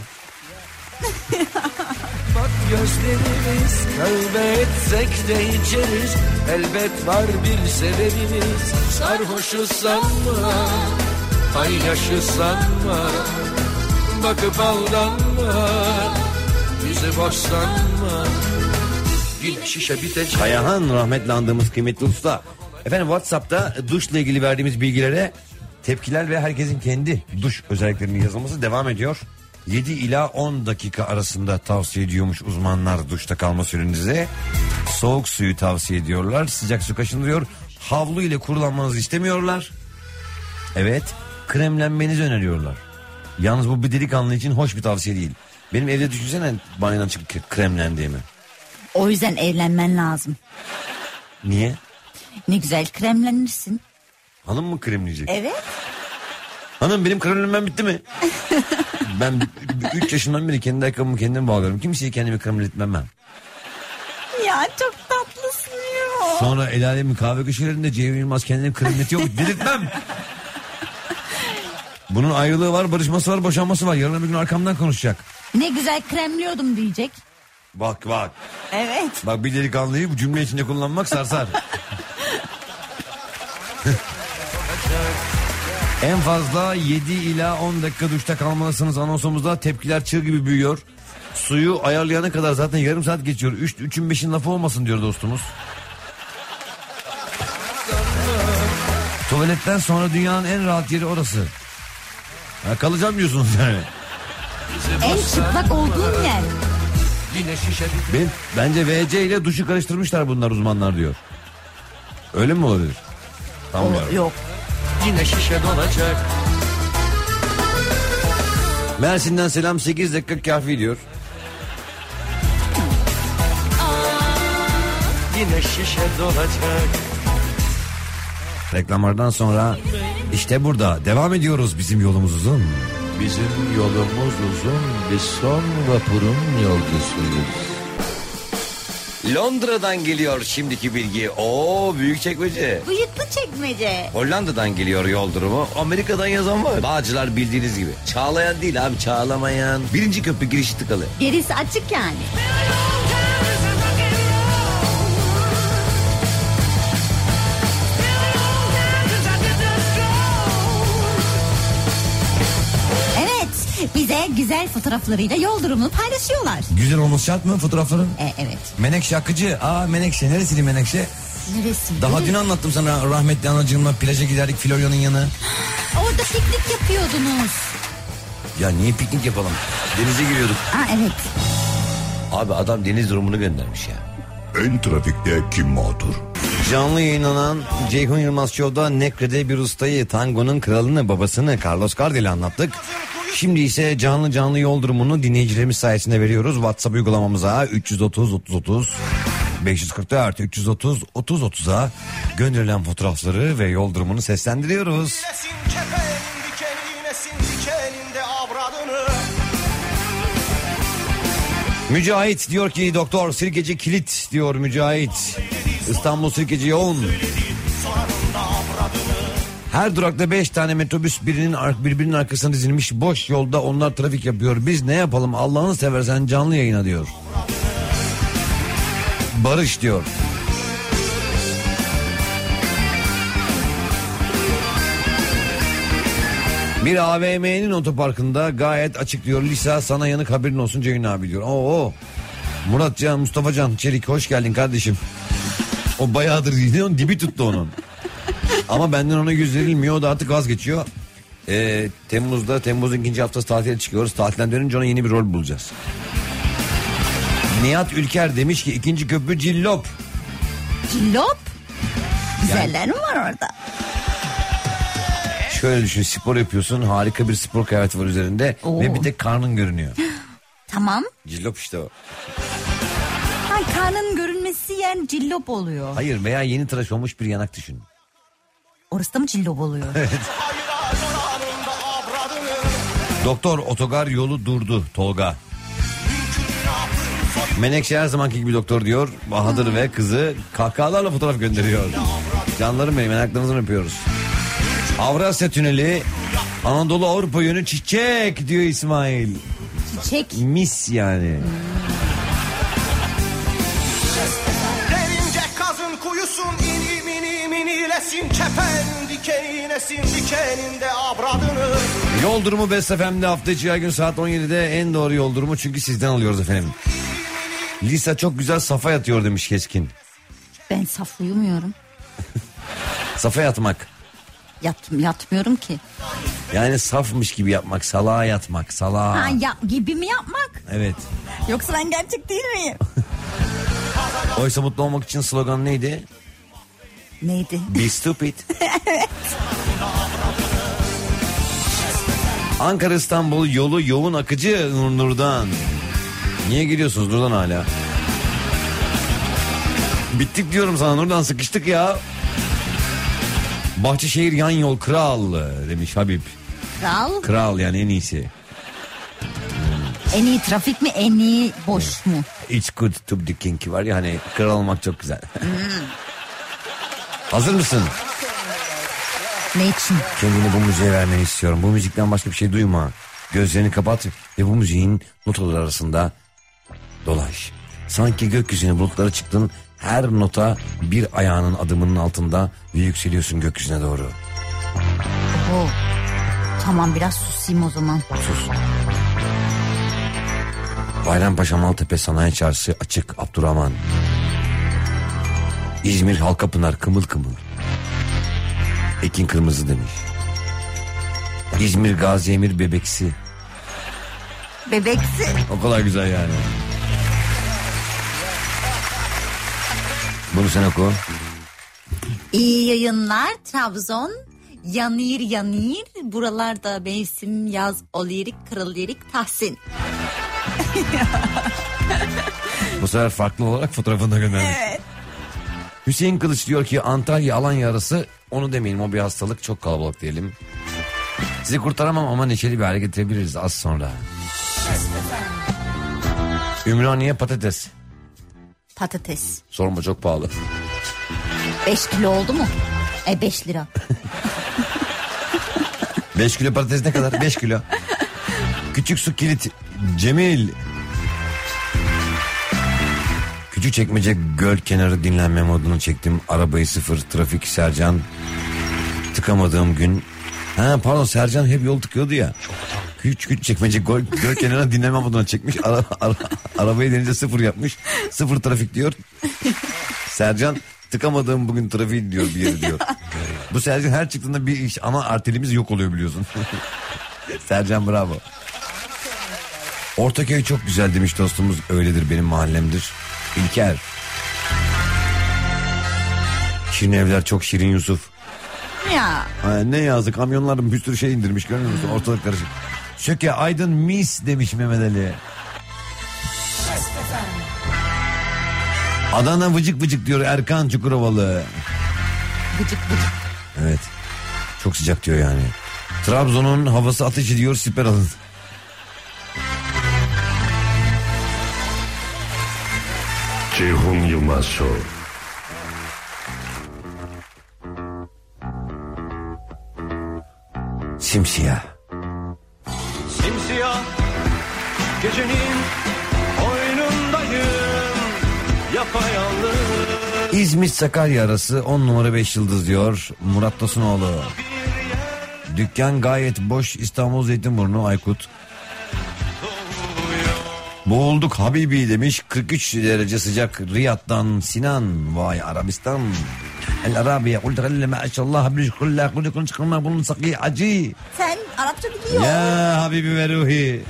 Bak gözlerimiz, tövbe etsek de içeriz. Elbet var bir sebebimiz. Sarhoşuz sanma, paylaşız sanma. Bakıp aldanma, bizi boş sanma. Yine şişe bitecek. Kayahan, rahmetli andığımız kıymetli usta. Efendim, WhatsApp'ta duşla ilgili verdiğimiz bilgilere tepkiler ve herkesin kendi duş özelliklerinin yazılması devam ediyor. 7 ila 10 dakika arasında tavsiye ediyormuş uzmanlar duşta kalma sürenize. Soğuk suyu tavsiye ediyorlar. Sıcak su kaşındırıyor. Havlu ile kurulanmanızı istemiyorlar. Evet, kremlenmenizi öneriyorlar. Yalnız bu bir delikanlı için hoş bir tavsiye değil. Benim evde düşünsene banyodan çıkıp kremlendiğimi. O yüzden evlenmen lazım. Niye? Ne güzel kremlenirsin. Hanım mı kremleyecek? Evet. Hanım, benim kremlenmem bitti mi? Ben 3 yaşından beri kendi ayakkabımı kendim bağlıyorum. Kimseyi kendimi kremletmem ben. Ya çok tatlısın ya. Sonra el alemin kahve köşelerinde Ceyhun Yılmaz kendini kremletiyor. Delirtmem. Bunun ayrılığı var, barışması var, boşanması var. Yarın bir gün arkamdan konuşacak. Ne güzel kremliyordum diyecek. Bak. Evet. Bak, bir delikanlıyı bu cümle içinde kullanmak sarsar. En fazla 7 ila 10 dakika duşta kalmalısınız anonsumuzda. Tepkiler çığ gibi büyüyor. Suyu ayarlayana kadar zaten yarım saat geçiyor. 3'ün 5'in lafı olmasın diyor dostumuz. Tuvaletten sonra dünyanın en rahat yeri orası. Kalacağım diyorsunuz yani. En çıplak olduğun yer. Bence VC ile duşu karıştırmışlar bunlar, uzmanlar diyor. Öyle mi olabilir? Tamam. Yok. Yine şişe dolacak. Mersin'den selam, 8 dakika kafi diyor. Yine şişe dolacak. Reklamlardan sonra işte burada devam ediyoruz. Bizim yolumuz uzun. Bizim yolumuz uzun, biz son vapurun yolcusuyuz. Londra'dan geliyor şimdiki bilgi. Büyükçekmece. Bıyıklı çekmece. Hollanda'dan geliyor yol durumu. Amerika'dan yazan var. Bağcılar bildiğiniz gibi. Çağlayan değil abi, çağlamayan. 1. köprü girişi tıkalı. Gerisi açık yani. güzel fotoğraflarıyla yol durumunu paylaşıyorlar. Güzel olması şart mı fotoğrafların? Evet. Menekşe Akıcı. Menekşe. Neresiydi Menekşe? Neresi? Daha dün anlattım sana, rahmetli anacığımla plaja giderdik Florya'nın yanı. Orada piknik yapıyordunuz. Ya niye piknik yapalım? Denize giriyorduk. Evet. Abi adam deniz durumunu göndermiş ya. En trafikte kim mağdur? Canlı yayınlanan Ceyhun Yılmaz Show'da Necre'de bir ustayı, tangonun kralını, babasını Carlos Gardel anlattık. Şimdi ise canlı yol durumunu dinleyicilerimiz sayesinde veriyoruz. WhatsApp uygulamamıza 330 30 30 544 330 30 30'a gönderilen fotoğrafları ve yol durumunu seslendiriyoruz. Mücahit diyor ki doktor Sirkeci kilit diyor Mücahit. İstanbul Sirkeci yoğun. Her durakta 5 tane metrobüs birbirinin arkasına dizilmiş, boş yolda onlar trafik yapıyor. Biz ne yapalım, Allah'ını seversen canlı yayına diyor. Barış diyor. Bir AVM'nin otoparkında gayet açık diyor. Lisa sana yanık haberin olsun Ceyhun abi diyor. Oo. Muratcan, Mustafacan Çelik hoş geldin kardeşim. O bayağıdır gidiyor, dibi tuttu onun. Ama benden ona yüz verilmiyor, o da artık vazgeçiyor. Temmuz'un 2. haftası tatile çıkıyoruz. Tatilden dönünce ona yeni bir rol bulacağız. Nihat Ülker demiş ki 2. köprü cillop. Cillop? Güzeller mi var orada? Şöyle düşün, spor yapıyorsun, harika bir spor kıyafeti var üzerinde. Oo. Ve bir tek karnın görünüyor. Tamam. Cillop işte o. Karnın görünmesi yani cillop oluyor. Hayır, veya yeni tıraş olmuş bir yanak düşün. Orası da mı cillop oluyor? Evet. Doktor otogar yolu durdu Tolga. Menekşe her zamanki gibi doktor diyor. Bahadır ve kızı kahkahalarla fotoğraf gönderiyor. Canlarım benim, yanaklarınızdan öpüyoruz. Avrasya Tüneli Anadolu Avrupa yönü çiçek diyor İsmail. Çiçek. Mis yani. Derince kazın kuyusun inim inilesin kepen dikeninesin dikeninde abradını. Yol durumu Best FM'de hafta içi her gün saat 17'de en doğru yol durumu çünkü sizden alıyoruz efendim. Lisa çok güzel safa yatıyor demiş Keskin. Ben saf uyumuyorum. Safa yatmak. Yatmıyorum ki. Yani safmış gibi yapmak, salağa yatmak, salağa. Gibi mi yapmak? Evet. Yoksa ben gerçek değil miyim? Oysa mutlu olmak için slogan neydi? Neydi? Be stupid. Evet. Ankara İstanbul yolu yoğun akıcı Nur'dan. Niye geliyorsunuz Nur'dan hala? Bittik diyorum sana Nur'dan, sıkıştık ya. Bahçeşehir yan yol kral demiş Habib. Kral? Kral yani en iyisi. En iyi trafik mi, en iyi boş mu? It's good to be king var ya, hani kral olmak çok güzel. Hazır mısın? Ne için? Kendini bu müziğe vermeni istiyorum. Bu müzikten başka bir şey duyma. Gözlerini kapat ve bu müziğin notaları arasında dolaş. Sanki gökyüzüne bulutlara çıktın. Her nota bir ayağının adımının altında ve yükseliyorsun gökyüzüne doğru. Oh. Tamam, biraz susayım o zaman. Sus. Bayrampaşa Maltepe Sanayi Çarşısı açık Abdurrahman. İzmir Halkapınar kımıl kımıl. Ekin kırmızı demiş. İzmir Gazi Emir Bebeksi. Bebeksi. O kadar güzel yani. Bunu sen oku. İyi yayınlar Trabzon. Yanır buralarda mevsim yaz olirik kırılirik Tahsin. Bu sefer farklı olarak fotoğrafını da göndermiş. Evet. Hüseyin Kılıç diyor ki Antalya Alanya arası, onu demeyelim, o bir hastalık, çok kalabalık diyelim. Sizi kurtaramam ama neşeli bir hale getirebiliriz az sonra. Ümraniye patates. Patates. Sorma, çok pahalı. 5 kilo oldu mu? 5 lira. 5 kilo patates ne kadar? 5 kilo. Küçük su kilit. Cemil. Küçükçekmece göl kenarı dinlenme modunu çektim. Arabayı sıfır. Trafik Sercan. Tıkamadığım gün. Pardon, Sercan hep yol tıkıyordu ya. Küçük çekmece göl kenarına dinleme moduna çekmiş. Arabayı denince 0 yapmış. 0 trafik diyor. Sercan tıkamadığım bugün trafiği diyor bir yeri diyor. Bu Sercan her çıktığında bir iş ana arterimiz yok oluyor biliyorsun. Sercan bravo. Ortaköy çok güzel demiş dostumuz. Öyledir, benim mahallemdir. İlker. Şirin evler çok şirin Yusuf. Ya. Ne yazık, kamyonların bir sürü şey indirmiş, görmüyor musun? Ortalık karışık. Şöke Aydın mis demiş Mehmet Ali. Adana vıcık vıcık diyor Erkan Çukurovalı. Vıcık vıcık. Evet. Çok sıcak diyor yani. Trabzon'un havası ateşi diyor, siper alın. Ceyhun Yılmaz Show. Simsiyah. Simsiyah gecenin oyunundayım, yapayalnız. İzmit Sakarya arası 10 numara 5 yıldız diyor Murat Tosunoğlu. Dükkan gayet boş, İstanbul Zeytinburnu Aykut. Boğulduk Habibi demiş, 43 derece sıcak Riyad'dan Sinan. Vay Arabistan. El Arabiye ultralle maşallah bikullah kulikun çıkılma bunun sakı acı. Sen Arapça biliyor. Ya Habibi ve Ruhi.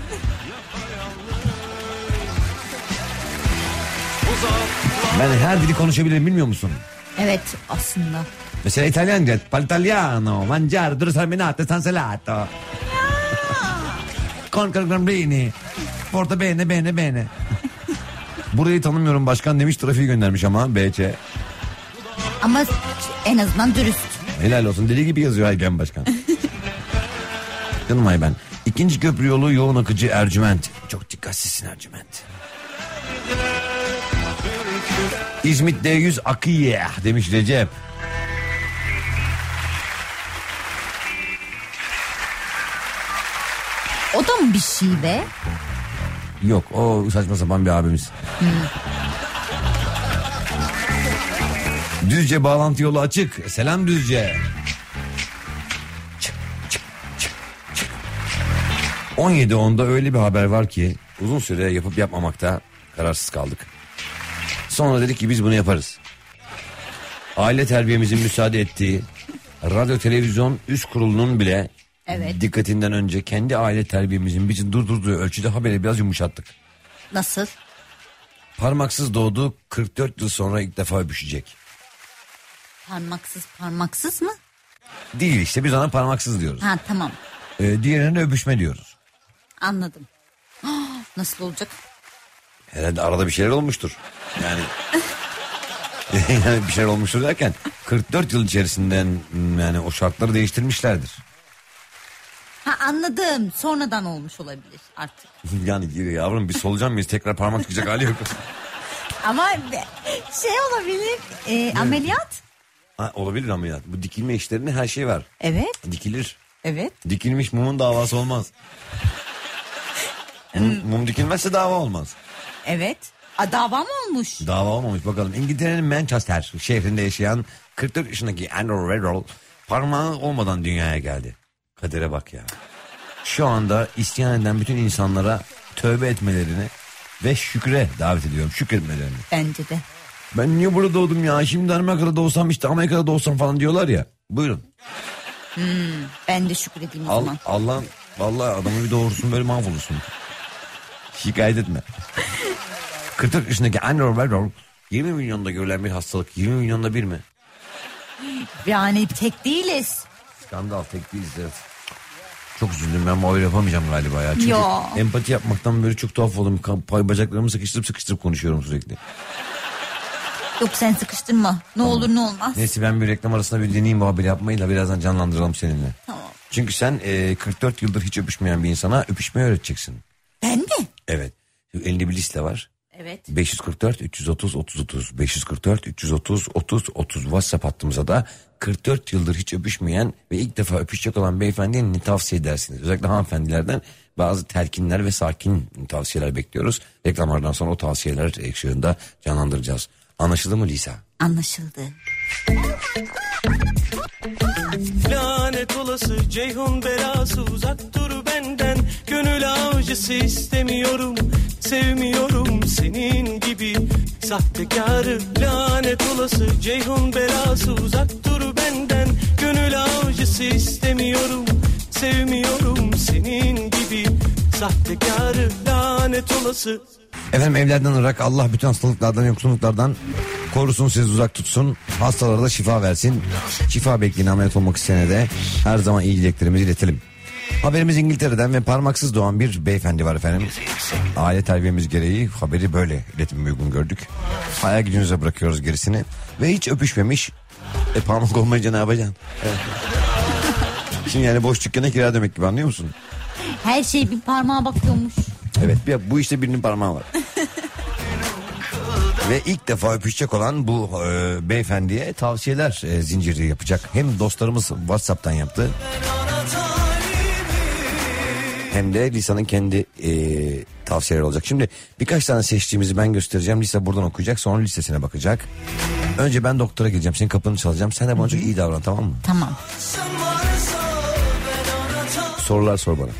Ben her dili konuşabilirim, bilmiyor musun? Evet aslında. Mesela İtalyanca Paltagliano, mangiare, terminate, sanselato. Con gambini. Porta bene bene bene. Burayı tanımıyorum başkan demiş, trafiği göndermiş ama BC. Ama en azından dürüst. Helal olsun, deli gibi yazıyor Ayben başkan. Canım Ayben. İkinci köprü yolu yoğun akıcı Ercüment. Çok dikkatsizsin Ercüment. İzmit D100 Akiye demiş Recep. O da mı bir şey be? Yok, o saçma sapan bir abimiz. Düzce bağlantı yolu açık. Selam Düzce. 17.10'da öyle bir haber var ki uzun süre yapıp yapmamakta kararsız kaldık. Sonra dedik ki biz bunu yaparız. Aile terbiyemizin müsaade ettiği radyo televizyon üst kurulunun bile dikkatinden önce kendi aile terbiyemizin bizi durdurduğu ölçüde haberi biraz yumuşattık. Nasıl? Parmaksız doğdu, 44 yıl sonra ilk defa öpüşecek. Parmaksız mı? Değil işte, biz ona parmaksız diyoruz. Ha tamam. Diğerine öpüşme diyoruz. Anladım. Nasıl olacak? Herhalde arada bir şeyler olmuştur. Yani yani bir şeyler olmuştur derken 44 yıl içerisinden yani o şartları değiştirmişlerdir. Ha anladım. Sonradan olmuş olabilir artık. Yani yavrum bir solucan mıyız? Tekrar parmak çıkacak hali yok. Ama şey olabilir. Ameliyat. Ha, olabilir ameliyat. Bu dikilme işlerinde her şey var. Evet. Dikilir. Evet. Dikilmiş mumun davası olmaz. Mum dikilmezse dava olmaz. Evet. Dava mı olmuş? Dava olmamış bakalım. İngiltere'nin Manchester şehrinde yaşayan 44 yaşındaki Andrew Weddell parmağı olmadan dünyaya geldi. Kadere bak ya. Şu anda isyan eden bütün insanlara tövbe etmelerini ve şükre davet ediyorum. Şükretmelerini. Bence de. Ben niye burada doğdum ya? Şimdi Amerika'da doğsam işte Amerika'da doğsam falan diyorlar ya. Buyurun. Ben de şükredeyim o zaman. Allah'ın vallahi adamı bir doğursun böyle mahvolursun. Şikayet etme. 44 yaşındaki Andrew Weddell 20 milyonda görülen bir hastalık. 20 milyonda bir mi? Yani tek değiliz. Skandal, tek değiliz evet. Çok üzüldüm, ben bu öyle yapamayacağım galiba ya. Çünkü Yo. empati yapmaktan böyle çok tuhaf oldum. Bacaklarımı sıkıştırıp konuşuyorum sürekli. Yok sen sıkıştırma. Ne olur ne olmaz. Neyse ben bir reklam arasında bir deneyeyim bu haberi yapmayı da birazdan canlandıralım seninle. Tamam. Çünkü sen 44 yıldır hiç öpüşmeyen bir insana öpüşmeyi öğreteceksin. Ben mi? Evet. Elinde bir liste var. Evet. 544 330 30 30 544 330 30 30 WhatsApp hattımıza da 44 yıldır hiç öpüşmeyen ve ilk defa öpüşecek olan beyefendiye ne tavsiye edersiniz? Özellikle hanımefendilerden bazı telkinler ve sakin tavsiyeler bekliyoruz. Reklamlardan sonra o tavsiyeler ekşığında canlandıracağız. Anlaşıldı mı Lisa? Anlaşıldı. Lanet olası Ceyhun belası, uzak dur benden. Gönül avcısı istemiyorum, sevmiyorum senin gibi sahtekarı. Lanet olası Ceyhun belası, uzak dur benden. Gönül avcısı istemiyorum, sevmiyorum senin gibi sahtekarı. Lanet olası. Efendim evlerden ırak, Allah bütün hastalıklardan, yoksunluklardan korusun, sizi uzak tutsun. Hastalara da şifa versin. Şifa bekleyin, ameliyat olmak isteyene de her zaman iyi dileklerimizi iletelim. Haberimiz İngiltere'den ve parmaksız doğan bir beyefendi var efendim. Aile terbiyemiz gereği haberi böyle iletime uygun gördük. Hayal gücünüze bırakıyoruz gerisini. Ve hiç öpüşmemiş. Parmak olmayınca ne yapacaksın? Evet. Şimdi yani boş dükkana kira demek gibi, anlıyor musun? Her şey bir parmağa bakıyormuş. Evet, bu işte birinin parmağı var. Ve ilk defa öpüşecek olan bu beyefendiye tavsiyeler zinciri yapacak. Hem dostlarımız WhatsApp'tan yaptı, hem de Lisa'nın kendi tavsiyeleri olacak. Şimdi birkaç tane seçtiğimizi ben göstereceğim. Lisa buradan okuyacak, sonra listesine bakacak. Önce ben doktora gideceğim, senin kapını çalacağım. Sen de bana çok iyi davran, tamam mı? Tamam. Sorular sor bana.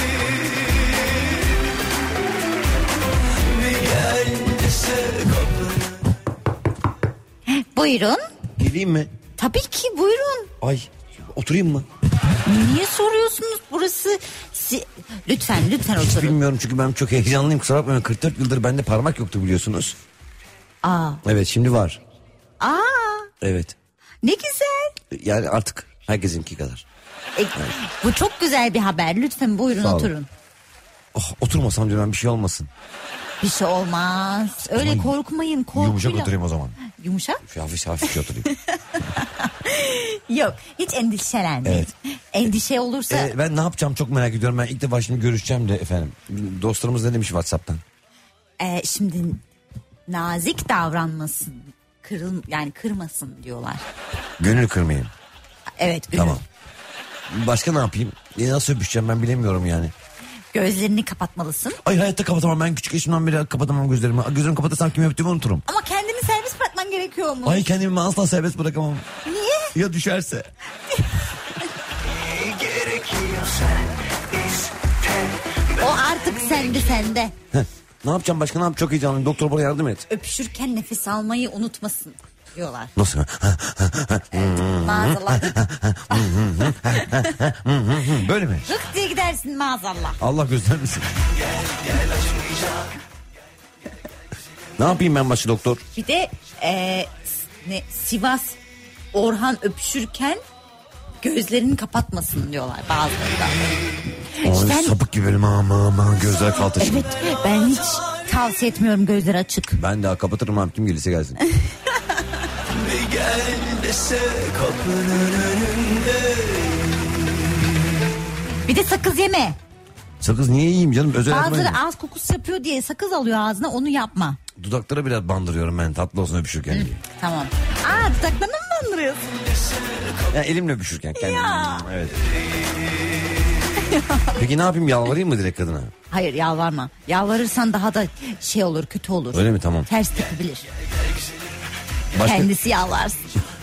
Buyurun. Geleyim mi? Tabii ki, buyurun. Ay, oturayım mı? Niye soruyorsunuz, burası lütfen Hiç oturun. bilmiyorum çünkü ben çok heyecanlıyım, kusura bakmayın. 44 yıldır bende parmak yoktu biliyorsunuz. Aa. Evet, şimdi var. Aa. Evet. Ne güzel. Yani artık herkesinki kadar. Bu çok güzel bir haber, lütfen buyurun oturun. Oh, oturmasam diyorum, bir şey olmasın. Bir şey olmaz. Öyle Tamam. Korkmayın. Korkuyla. Yumuşak oturayım o zaman. Yumuşak? Hafif oturayım. Yok, hiç endişelenmeyin. Evet. Endişe olursa... Ben ne yapacağım çok merak ediyorum. Ben ilk defa şimdi görüşeceğim de efendim. Dostlarımız ne demiş WhatsApp'tan? Şimdi nazik davranmasın. Yani kırmasın diyorlar. Gönül kırmayayım. Evet, gönül. Tamam. Başka ne yapayım? Nasıl öpüşeceğim ben bilemiyorum yani. Gözlerini kapatmalısın. Ay, hayatta kapatamam, ben küçük yaşımdan beri kapatamam gözlerimi. Gözlerimi kapatırsam kimi öptüğümü unuturum. Ama kendini serbest bırakman gerekiyor mu? Ay, kendimi asla serbest bırakamam. Niye? Ya düşerse? O artık sende. Ne yapacağım, başka ne yapacağım, çok heyecanlıyım. Doktor bana yardım et. Öpüşürken nefes almayı unutmasın diyorlar. Nasıl? Maazallah. Böyle mi? Hık diye gidersin maazallah. Allah göstermesin. Ne yapayım ben başka doktor? Bir de Sivas Orhan öpüşürken gözlerini kapatmasın diyorlar bazıları da. Ay, sapık gibi benim ama gözler kaltaşım. Evet, ben hiç tavsiye etmiyorum gözleri açık. Ben daha kapatırım abi, kim gelirse gelsin. Gel dese kapının önünde. Bir de sakız yeme. Sakız niye yiyeyim canım? Özel bazıları ağız kokusu yapıyor diye sakız alıyor ağzına, onu yapma. Dudaklara biraz bandırıyorum ben, tatlı olsun öpüşürken diye. Tamam. Dudaklarını mı bandırıyorsun? Ya elimle öpüşürken kendim. Ya. Evet. Peki ne yapayım, yalvarayım mı direkt kadına? Hayır, yalvarma. Yalvarırsan daha da olur, kötü olur. Öyle mi? Tamam. Ters tepebilir. Başka? Kendisi yalvarsın.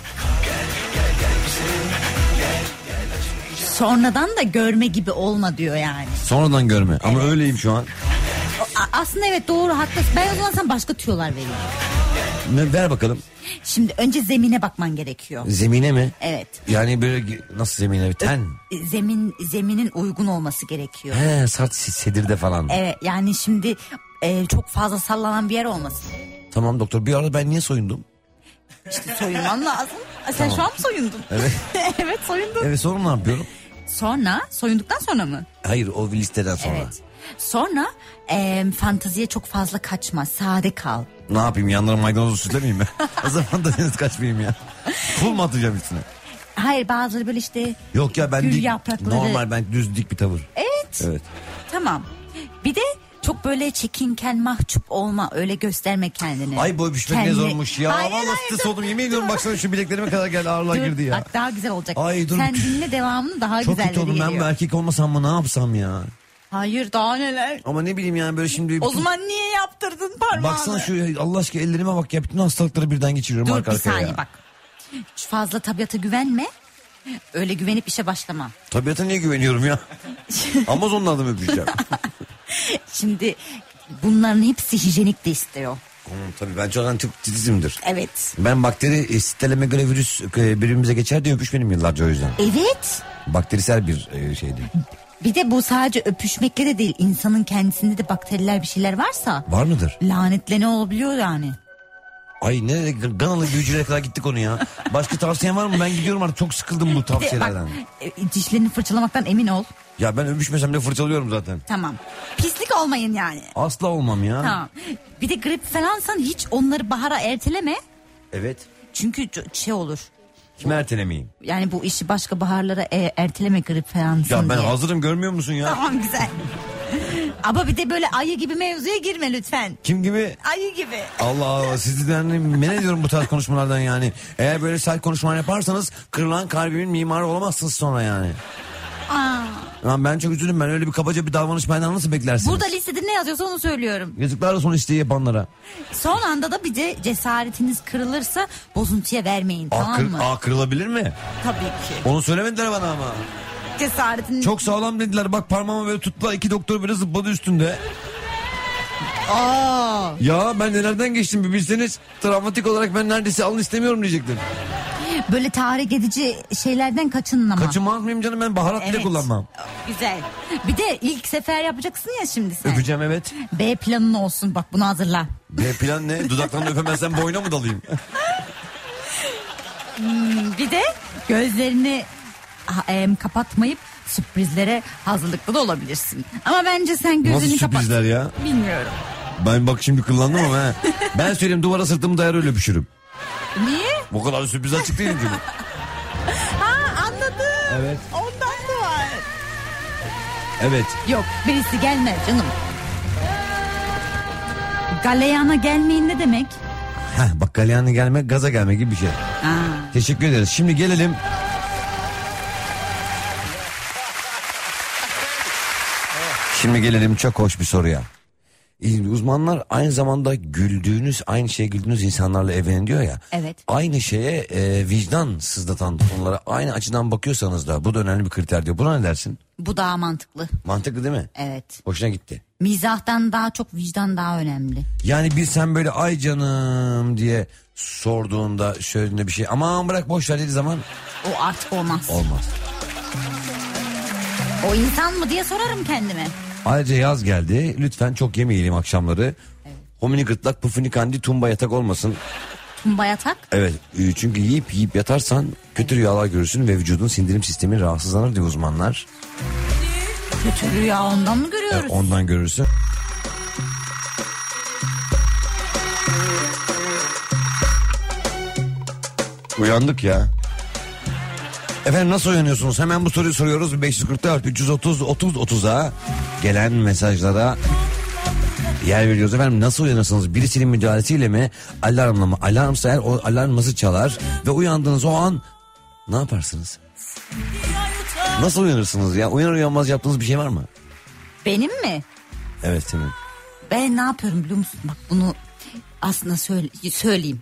Sonradan da görme gibi olma diyor yani. Sonradan görme ama evet. Öyleyim şu an. Aslında evet, doğru, haklısın. Ben o zaman sana başka tüyolar vereyim. Ver bakalım. Şimdi önce zemine bakman gerekiyor. Zemine mi? Evet. Yani böyle nasıl zemine? Ten. Zeminin uygun olması gerekiyor. He, sert sedirde falan. Evet, yani şimdi çok fazla sallanan bir yer olmasın. Tamam doktor, bir arada ben niye soyundum? İşte soyunman lazım. Sen şu an mı soyundun? Evet. Evet, soyundun. Evet, sonra ne yapıyorum? Sonra, soyunduktan sonra mı? Hayır, o listeden sonra. Evet. Sonra fanteziye çok fazla kaçma, sade kal. Ne yapayım, yanlarına maydanozu süslemeyeyim mi? O zaman da henüz kaçmayayım ya. Pul mu atacağım üstüne? Hayır, bazıları böyle işte yok ya, ben gül yaprakları. Normal, ben düz dik bir tavır. Evet. Tamam. Bir de çok böyle çekinken, mahcup olma, öyle gösterme kendini. Ay, bu öpüşmek ne zormuş ya. Hayır, vallahi stres oldum, yemin ediyorum, baksana şu bileklerime kadar geldi, ağırlığa girdi ya. Bak, daha güzel olacak. Ay, dur. Sen dinle, devamını daha çok güzelleri kötü oldum, geliyor. ben erkek olmasam mı, ne yapsam ya? Hayır daha neler. Ama ne bileyim yani böyle şimdi... O zaman niye yaptırdın parmağını? Baksana şu Allah aşkına ellerime bak ya. Bütün hastalıkları birden geçiriyorum Dur arka bir arkaya saniye ya. bak. Fazla tabiata güvenme. Öyle güvenip işe başlama. Tabiata niye güveniyorum ya? Amazon'dan mı öpeceğim? Şimdi bunların hepsi hijyenik de istiyor. Tabii ben çok titizimdir. Evet. Ben bakteri Stellamegalovirüs birbirimize geçer diye öpüşmedim yıllarca o yüzden. Evet. Bakterisel bir şeydi. Bir de bu sadece öpüşmekle de değil. İnsanın kendisinde de bakteriler bir şeyler varsa. Var mıdır? Lanetlene olabiliyor yani. Ay ne Ganalı büyücülere kadar gittik onu ya. Başka tavsiyen var mı? Ben gidiyorum artık, çok sıkıldım bu tavsiyelerden. Bak, dişlerini fırçalamaktan emin ol. Ya ben öpüşmesem de fırçalıyorum zaten. Tamam. Pislik olmayın yani. Asla olmam ya. Tamam. Bir de grip falansan hiç onları bahara erteleme. Evet. Çünkü şey olur. Kime ertelemeyeyim? Yani bu işi başka baharlara erteleme grip falansın Ya ben diye. hazırım, görmüyor musun ya? Tamam güzel. Ama bir de böyle ayı gibi mevzuya girme lütfen. Kim gibi? Ayı gibi. Allah Allah, sizden men ediyorum bu tarz konuşmalardan yani. Eğer böyle sert konuşmalar yaparsanız kırılan kalbimin mimarı olamazsınız sonra yani. Lan ben çok üzüldüm, ben öyle bir kabaca bir davranış benden nasıl beklersiniz? Burada listede ne yazıyorsa onu söylüyorum. Yazıklar olsun isteği yapanlara. Son anda da bir de cesaretiniz kırılırsa bozuntuya vermeyin, tamam mı? Kırılabilir mi? Tabii ki. Onu söylemediler bana ama. Cesaretiniz... Çok sağlam dediler, bak parmağımı böyle tuttular, 2 doktor böyle zıpladı üstünde. Ya ben nelerden geçtim bir bilseniz, travmatik olarak ben neredeyse alın istemiyorum diyecektim. Böyle tahrik edici şeylerden kaçının ama. Kaçınmaz mıyım canım, ben baharat bile kullanmam. Güzel. Bir de ilk sefer yapacaksın ya şimdi sen. Öpeceğim evet. B planın olsun, bak bunu hazırla. B plan ne? Dudaklarını öpemezsen boyuna mı dalayım? Bir de gözlerini kapatmayıp sürprizlere hazırlıklı da olabilirsin. Ama bence sen gözünü Nasıl kapat. sürprizler ya? Bilmiyorum. Ben bak şimdi kullandım ama he. Ben söyleyeyim, duvara sırtımı dayar öyle öpüşürüm. Niye? Bu kadar sürpriz açık değilim çünkü. Anladım. Evet. Ondan da var. Evet. Yok, birisi gelmez canım. Galeyana gelmeyin ne demek? Bak galyana gelmek, gaza gelmek gibi bir şey. Teşekkür ederiz. Şimdi gelelim. Şimdi gelelim çok hoş bir soruya. Uzmanlar aynı zamanda aynı şeye güldüğünüz insanlarla evlenin diyor ya. Evet. Aynı şeye vicdan sızlatan konulara aynı açıdan bakıyorsanız da bu da önemli bir kriter diyor. Buna ne dersin? Bu daha mantıklı. Mantıklı değil mi? Evet. Hoşuna gitti. Mizahtan daha çok vicdan daha önemli. Yani bir sen böyle ay canım diye sorduğunda söylediğinde bir şey aman bırak boş ver dediği zaman. O artık olmaz. Olmaz. O insan mı diye sorarım kendime. Ayrıca yaz geldi. Lütfen çok yemeyelim akşamları. Evet. Homini gırtlak, pufini kandi, tumba yatak olmasın. Tumba yatak? Evet. Çünkü yiyip yatarsan kötü rüyalar görürsün ve vücudun sindirim sistemi rahatsızlanır diyor uzmanlar. Kötü rüya ondan mı görüyoruz? Ondan görürsün. Uyandık ya. Efendim nasıl uyanıyorsunuz? Hemen bu soruyu soruyoruz. 544 330 30 30'a gelen mesajlara yer veriyoruz. Efendim nasıl uyanırsınız? Birisinin müdahalesiyle mi? Alarmla mı? Alarmsa eğer o alarm nasıl çalar? Ve uyandığınız o an ne yaparsınız? Nasıl uyanırsınız ya? Uyanır uyanmaz yaptığınız bir şey var mı? Benim mi? Evet senin. Ben ne yapıyorum biliyor musun? Bak bunu aslında söyleyeyim.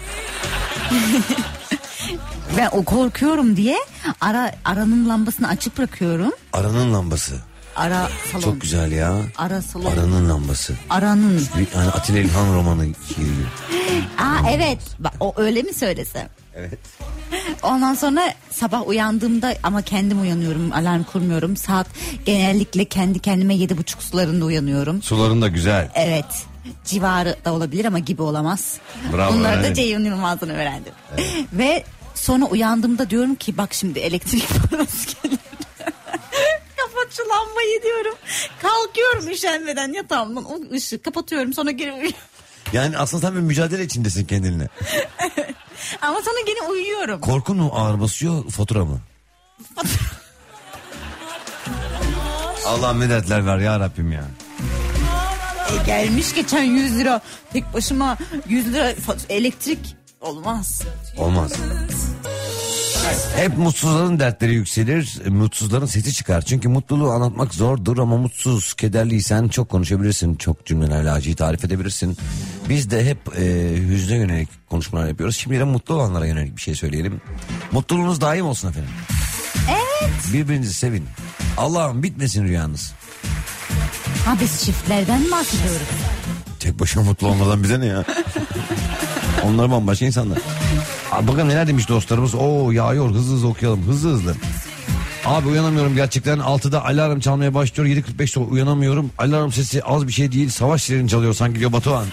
Ben o korkuyorum diye aranın lambasını açık bırakıyorum. Aranın lambası. Ara salon. Çok güzel ya. Ara salon. Aranın lambası. Aranın. Yani Atilla İlhan romanı geliyor. Evet. Bak, o öyle mi söylesem? Evet. Ondan sonra sabah uyandığımda ama kendim uyanıyorum. Alarm kurmuyorum. Saat genellikle kendi kendime 7.30 sularında uyanıyorum. Suların da güzel. Evet. Civarı da olabilir ama gibi olamaz. Bravo. Bunları da Ceyhun Yılmaz'dan öğrendim. Evet. Ve sonra uyandığımda diyorum ki bak şimdi elektrik parası gelir. Kapat şu lambayı diyorum. Kalkıyorum üşenmeden yatağımdan o ışığı kapatıyorum, sonra geri uyuyorum. Yani aslında sen bir mücadele içindesin kendinle. Ama sonra gene uyuyorum. Korkun mu ağır basıyor, fatura mı? Allah'ım ne dertler var ya Rabbim ya. Gelmiş geçen 100 lira tek başıma 100 lira elektrik olmaz. Olmaz. Hep mutsuzların dertleri yükselir, mutsuzların sesi çıkar. Çünkü mutluluğu anlatmak zordur ama mutsuz, kederliysen çok konuşabilirsin. Çok cümlelerle acıyı tarif edebilirsin. Biz de hep hüzne yönelik konuşmalar yapıyoruz. Şimdi de mutlu olanlara yönelik bir şey söyleyelim. Mutluluğunuz daim olsun efendim. Evet. Birbirinizi sevin. Allah'ım bitmesin rüyanız. Ha biz çiftlerden bahsediyoruz. Tek başına mutlu olmadan bize ne ya? Onlar bambaşka insanlar. Abi bakın neler demiş dostlarımız. Oo yağıyor, hızlı hızlı okuyalım, hızlı hızlı. Abi uyanamıyorum gerçekten, 6'da alarm çalmaya başlıyor, 7.45'te uyanamıyorum. Alarm sesi az bir şey değil, savaş sireni çalıyor sanki diyor Batuhan.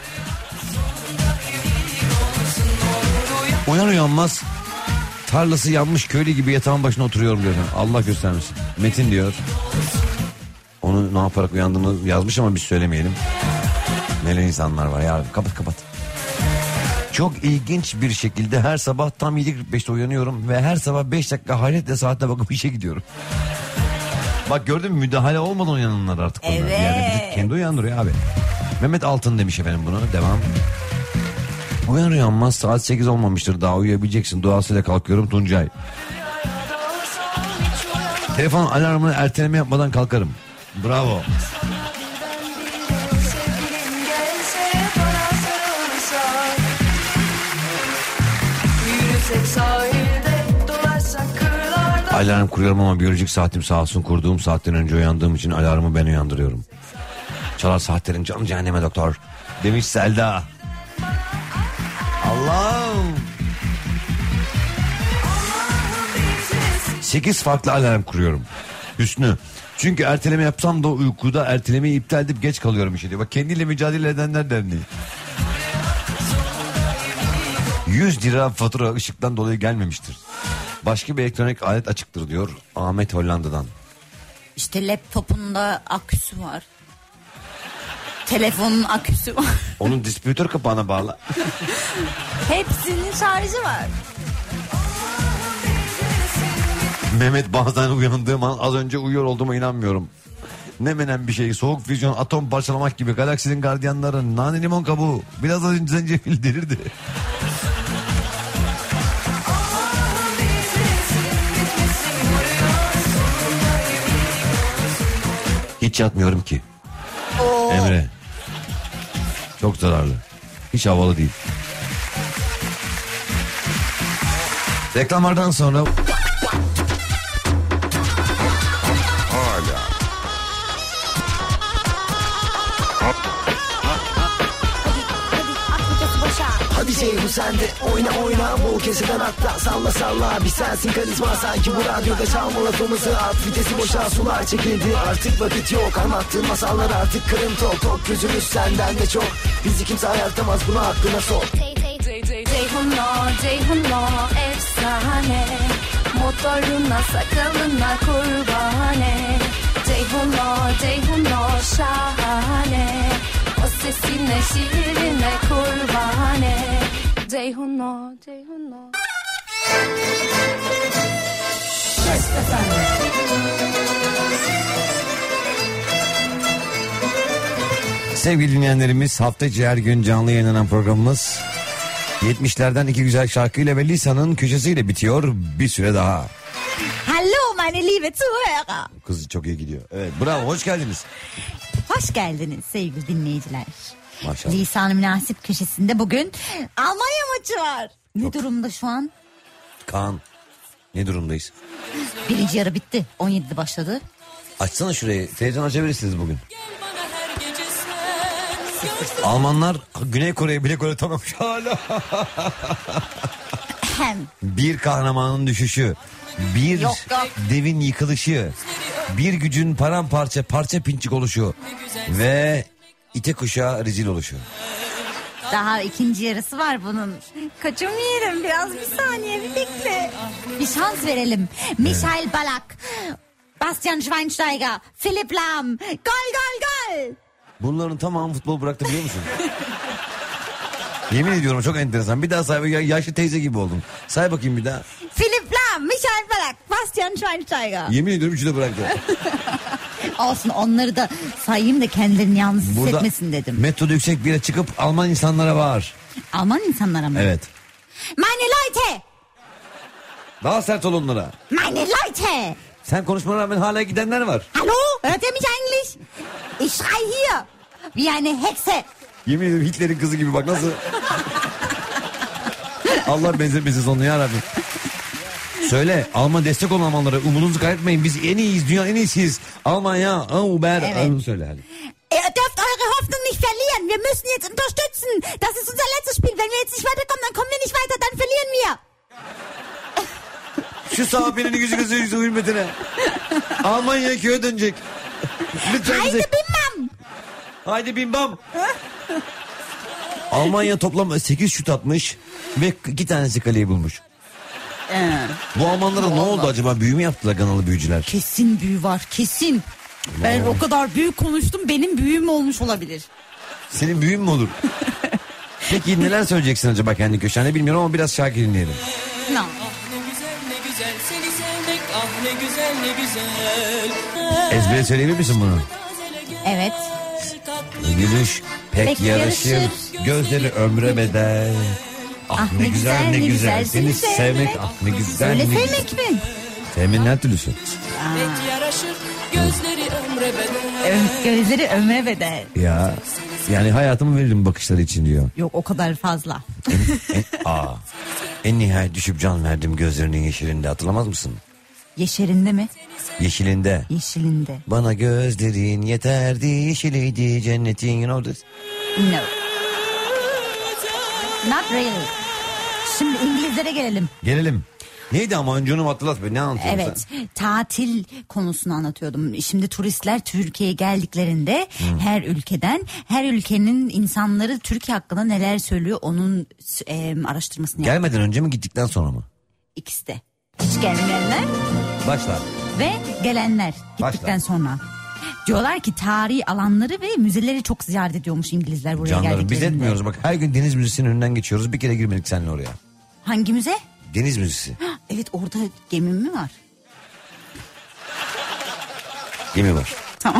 Uyan uyanmaz tarlası yanmış köylü gibi yatağın başına oturuyorum diyor. Allah göstermesin. Metin diyor. Onu ne yaparak uyandığını yazmış ama biz söylemeyelim. Neler insanlar var ya, kapat. Çok ilginç bir şekilde her sabah tam 7.45'te uyanıyorum ve her sabah 5 dakika hayretle saate bakıp işe gidiyorum. Bak gördün mü, müdahale olmadan uyananlar artık bunlar. Evet. Yani vücut kendi uyandırıyor abi. Mehmet Altın demiş efendim bunu. Devam. Uyan uyanmaz saat 8 olmamıştır, daha uyuyabileceksin duasıyla kalkıyorum Tuncay. Telefon alarmını erteleme yapmadan kalkarım. Bravo. Alarm kuruyorum ama biyolojik saatim sağ olsun, kurduğum saatten önce uyandığım için alarmı ben uyandırıyorum. Çalar saatlerin canı cehenneme doktor demiş Selda. Allah'ım. 8 farklı alarm kuruyorum. Hüsnü. Çünkü erteleme yapsam da uykuda ertelemeyi iptal edip geç kalıyorum işe diyor. Bak kendiyle mücadele edenler derneği. 100 lira fatura ışıktan dolayı gelmemiştir. Başka bir elektronik alet açıktır diyor Ahmet Hollanda'dan. İşte laptopunda aküsü var. Telefonun aküsü var. Onun distribütör kapağına bağla. Hepsinin şarjı var. Mehmet bazen uyandığım an az önce uyuyor olduğuma inanmıyorum. Ne menen bir şey, soğuk füzyon, atom parçalamak gibi, galaksinin gardiyanları, nane limon kabuğu, biraz önce zencefil delirdi. Hiç yatmıyorum ki. Oo. Emre. Çok zararlı. Hiç havalı değil. Reklamlardan sonra Hadi Ceyhun sen de oyna bol keseden hatta salla bir sensin karizma sanki bu radyoda çalma lafımızı at vitesi boşa sular çekildi artık vakit yok anlattığın masallar artık kırım tok gözümüz senden de çok bizi kimse ayartamaz bunu aklına sok. Ceyhun'la efsane motoruna sakalına kurbane Ceyhun'la şahane o sesine şiirine kurbane Ceyhun'la sevgili dinleyenlerimiz, hafta içi her gün canlı yayınlanan programımız 70'lerden iki güzel şarkıyla ve Lisa'nın köşesiyle bitiyor bir süre daha. Hallo meine liebe Zuhörer. Kız çok iyi gidiyor. Evet, bravo, hoş geldiniz. Hoş geldiniz sevgili dinleyiciler. Maşallah. Lisan-ı Münasip köşesinde bugün Almanya maçı var. Ne durumda şu an? Kaan, ne durumdayız? Birinci yarı bitti. 17'de başladı. Açsana şurayı. Televizyon açabilirsiniz bugün. Almanlar Güney Kore'ye bile gol atamamış hala. Bir kahramanın düşüşü, bir devin yıkılışı, bir gücün paramparça parça pinçik oluşu ve ite kuşa rezil oluşu. Daha ikinci yarısı var bunun. Kaçırmayalım, biraz bir saniye, bir bekle. Bir şans verelim. Michael Ballack, Bastian Schweinsteiger, Philipp Lahm. Gol. Bunların tamamı futbol bıraktı biliyor musun? Yemin ediyorum çok enteresan. Bir daha say, yaşlı teyze gibi oldum. Say bakayım bir daha. Philipp Lahm, Michael Ballack, Bastian Schweinsteiger. Yemin ediyorum üçü de bıraktı. Olsun, onları da sayayım da kendilerini yalnız hissetmesin dedim. Metodu yüksek bir yere çıkıp Alman insanlara bağır. Alman insanlara mı? Evet. Meine Leute. Daha sert ol onlara. Meine Leute. Sen konuşmana rağmen hala gidenler var. Hallo? Hört ihr mich eigentlich? Ich schrei hier. Wie eine Hexe. Yemin ederim Hitler'in kızı gibi bak nasıl. Allah benzemesin sonuna yarabbim. Söyle Alman destek olan Almanlara umudunuzu kaybetmeyin. Biz en iyiyiz, dünyanın en iyisiyiz. Almanya, Uber. Evet. Söyle hadi. Ihr dürft eure Hoffnung nicht verlieren. Wir müssen jetzt unterstützen. Das ist unser letztes Spiel. Wenn wir jetzt nicht weiterkommen, dann kommen wir nicht weiter. Dann verlieren wir. Şu sahabenin yüzü hürmetine. Almanya köye dönecek. Lütfen Haydi bize. bimbam. Haydi bimbam. Almanya toplam 8 şut atmış ve 2 tanesi kaleyi bulmuş. Bu Almanlara ne oldu acaba? Büyü mü yaptılar Ganalı büyücüler? Kesin büyü var, kesin. Ben o kadar büyük konuştum, benim büyüm olmuş olabilir. Senin büyün mü olur? Peki neler söyleyeceksin acaba kendi köşende bilmiyorum ama biraz şarkı dinleyelim. No. Seni sevmek ah ne güzel ne güzel. Ezbere söyleyebilir misin bunu? Evet. Gülüş pek yaraşır, gözleri ömre bedel. Ah ne güzel ne güzel seni sevmek ah ne güzel Öyle ne güzel. sevmek mi? Sevmenin her türlüsü. Pek yaraşır gözleri ömre bedel. Gözleri ömre bedel. Ya yani hayatımı veririm bakışları için diyor. Yok o kadar fazla. En nihayet düşüp can verdim gözlerinin yeşilinde, hatırlamaz mısın? Yeşerinde mi? Yeşilinde. Yeşilinde. Bana gözlerin yeterdi, yeşiliydi cennetin, you know this? No. Not really. Şimdi İngilizlere gelelim. Gelelim. Neydi ama önce onu hatırlat be, ne anlatıyorsun Evet, sen? tatil konusunu anlatıyordum. Şimdi turistler Türkiye'ye geldiklerinde her ülkenin insanları Türkiye hakkında neler söylüyor onun araştırmasını yapıyor. Gelmeden önce mi gittikten sonra mı? İkisi de. Hiç gelmeyenler Başla. ve gelenler gittikten sonra. Diyorlar ki tarihi alanları ve müzeleri çok ziyaret ediyormuş İngilizler buraya Canlarım geldiklerinde. biz etmiyoruz bak, her gün Deniz Müzesi'nin önünden geçiyoruz, bir kere girmedik seninle oraya. Hangi müze? Deniz Müzesi. Evet, orada gemi mi var? Gemi var. Tamam.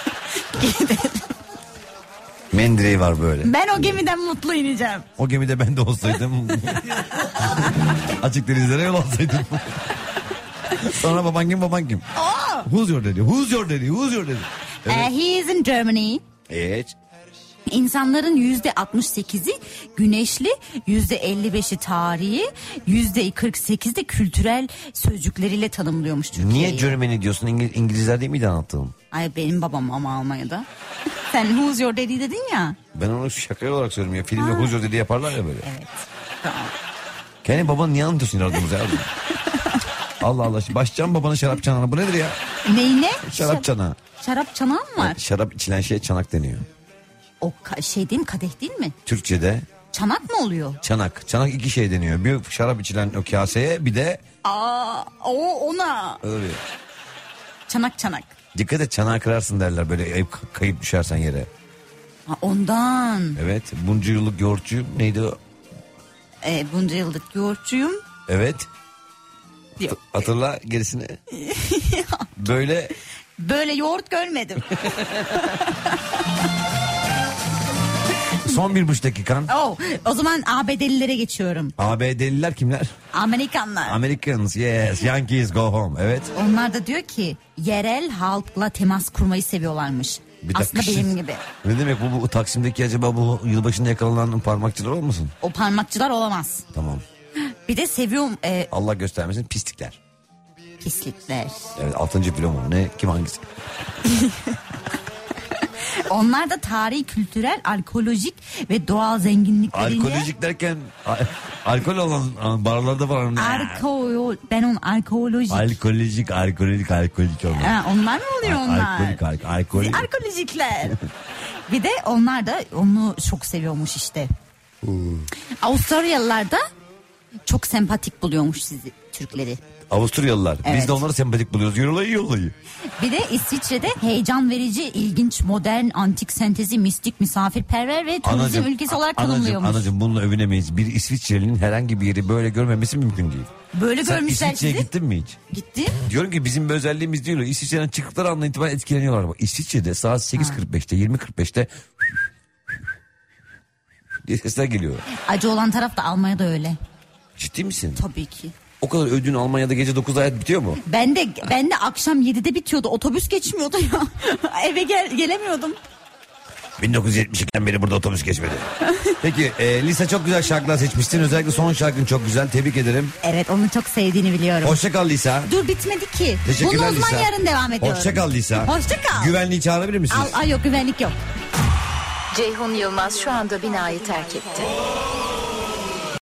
Mendireği var böyle. Ben o gemiden mutlu ineceğim. O gemide ben de olsaydım. Açık denizlere yol alsaydım. Sonra baban kim? Who's your daddy? Evet. He is in Germany. Evet. İnsanların %68'i güneşli, %55'i tarihi, %48'i de kültürel sözcükleriyle tanımlıyormuş Türkiye'yi. Niye Germany diyorsun? İngilizler değil miydi anlattığım? Ay benim babam ama Almanya'da. Sen who's your daddy dedin ya. Ben onu şaka olarak söylüyorum ya. Filmde who's your daddy yaparlar ya böyle. Evet. Tamam. Kendi babanı niye anlatıyorsun aradığımıza ya? Allah Allah. Başlayacağım babanın şarap çanağına. Bu nedir ya? Neyine? Şarap çanağı. Şarap çanağı mı var? Şarap içilen şeye çanak deniyor. O şey değil mi, kadeh değil mi? Türkçe'de Çanak mı oluyor? çanak. Çanak iki şey deniyor. Bir şarap içilen o kaseye, bir de Ona. öyle. Çanak. Dikkat et, çanağı kırarsın derler böyle, kayıp düşersen yere. Ha, ondan. Evet, bunca yıllık yoğurtçu neydi o? Bunca yıllık yoğurtçuyum. Evet. Yok. Hatırla gerisini. Böyle yoğurt görmedim. Son 1,5 dakikan. O zaman ABD'lilere geçiyorum. ABD'liler kimler? Amerikanlar. Americans, yes. Yankees go home. Evet. Onlar da diyor ki yerel halkla temas kurmayı seviyorlarmış. Aslında benim gibi. Ne demek bu Taksim'deki acaba bu yılbaşında yakalanan parmakçılar olmasın? O parmakçılar olamaz. Tamam. Bir de seviyorum. Allah göstermesin, pislikler. Pislikler. Evet, 6. film o. Ne? Kim hangisi? Onlar da tarihi, kültürel, alkolojik ve doğal zenginlikleriyle... Alkolojik derken alkol olan barlarda var. Ben onu alkolojik. Alkolojik onlar. Onlar mı oluyor onlar? Alkolik. Alkolojikler. Bir de onlar da onu çok seviyormuş işte. Avustralyalılar da çok sempatik buluyormuş sizi Türkleri. Avusturyalılar. Evet. Biz de onları sempatik buluyoruz. Yollayı. Bir de İsviçre'de heyecan verici, ilginç, modern, antik sentezi, mistik, misafirperver ve turizm ülkesi olarak tanımlıyormuş. Anacığım bununla övünemeyiz. Bir İsviçreli'nin herhangi bir yeri böyle görmemesi mümkün değil. Böyle Sen görmüşler İsviçre'ye sizi. gittin mi hiç? Gittim. Diyorum ki bizim bir özelliğimiz değil o. İsviçre'den çıktıkları andan itibaren etkileniyorlar. Bak, İsviçre'de saat 8.45'te 20.45'te diye sesler geliyor. Acı olan taraf da Almanya'da öyle. Ciddi misin? Tabii ki. O kadar övdüğün Almanya'da gece 9'da hayat bitiyor mu? Ben de akşam 7'de bitiyordu. Otobüs geçmiyordu ya. Eve gelemiyordum. 1972'den beri burada otobüs geçmedi. Peki Lisa çok güzel şarkılar seçmişsin. Özellikle son şarkın çok güzel. Tebrik ederim. Evet, onu çok sevdiğini biliyorum. Hoşça kal Lisa. Dur, bitmedi ki. Teşekkürler Bunu o zaman Lisa. yarın devam ediyorum. Hoşça kal Lisa. Hoşça kal. Güvenliği çağırabilir misiniz? Yok, güvenlik yok. Ceyhun Yılmaz şu anda binayı terk etti.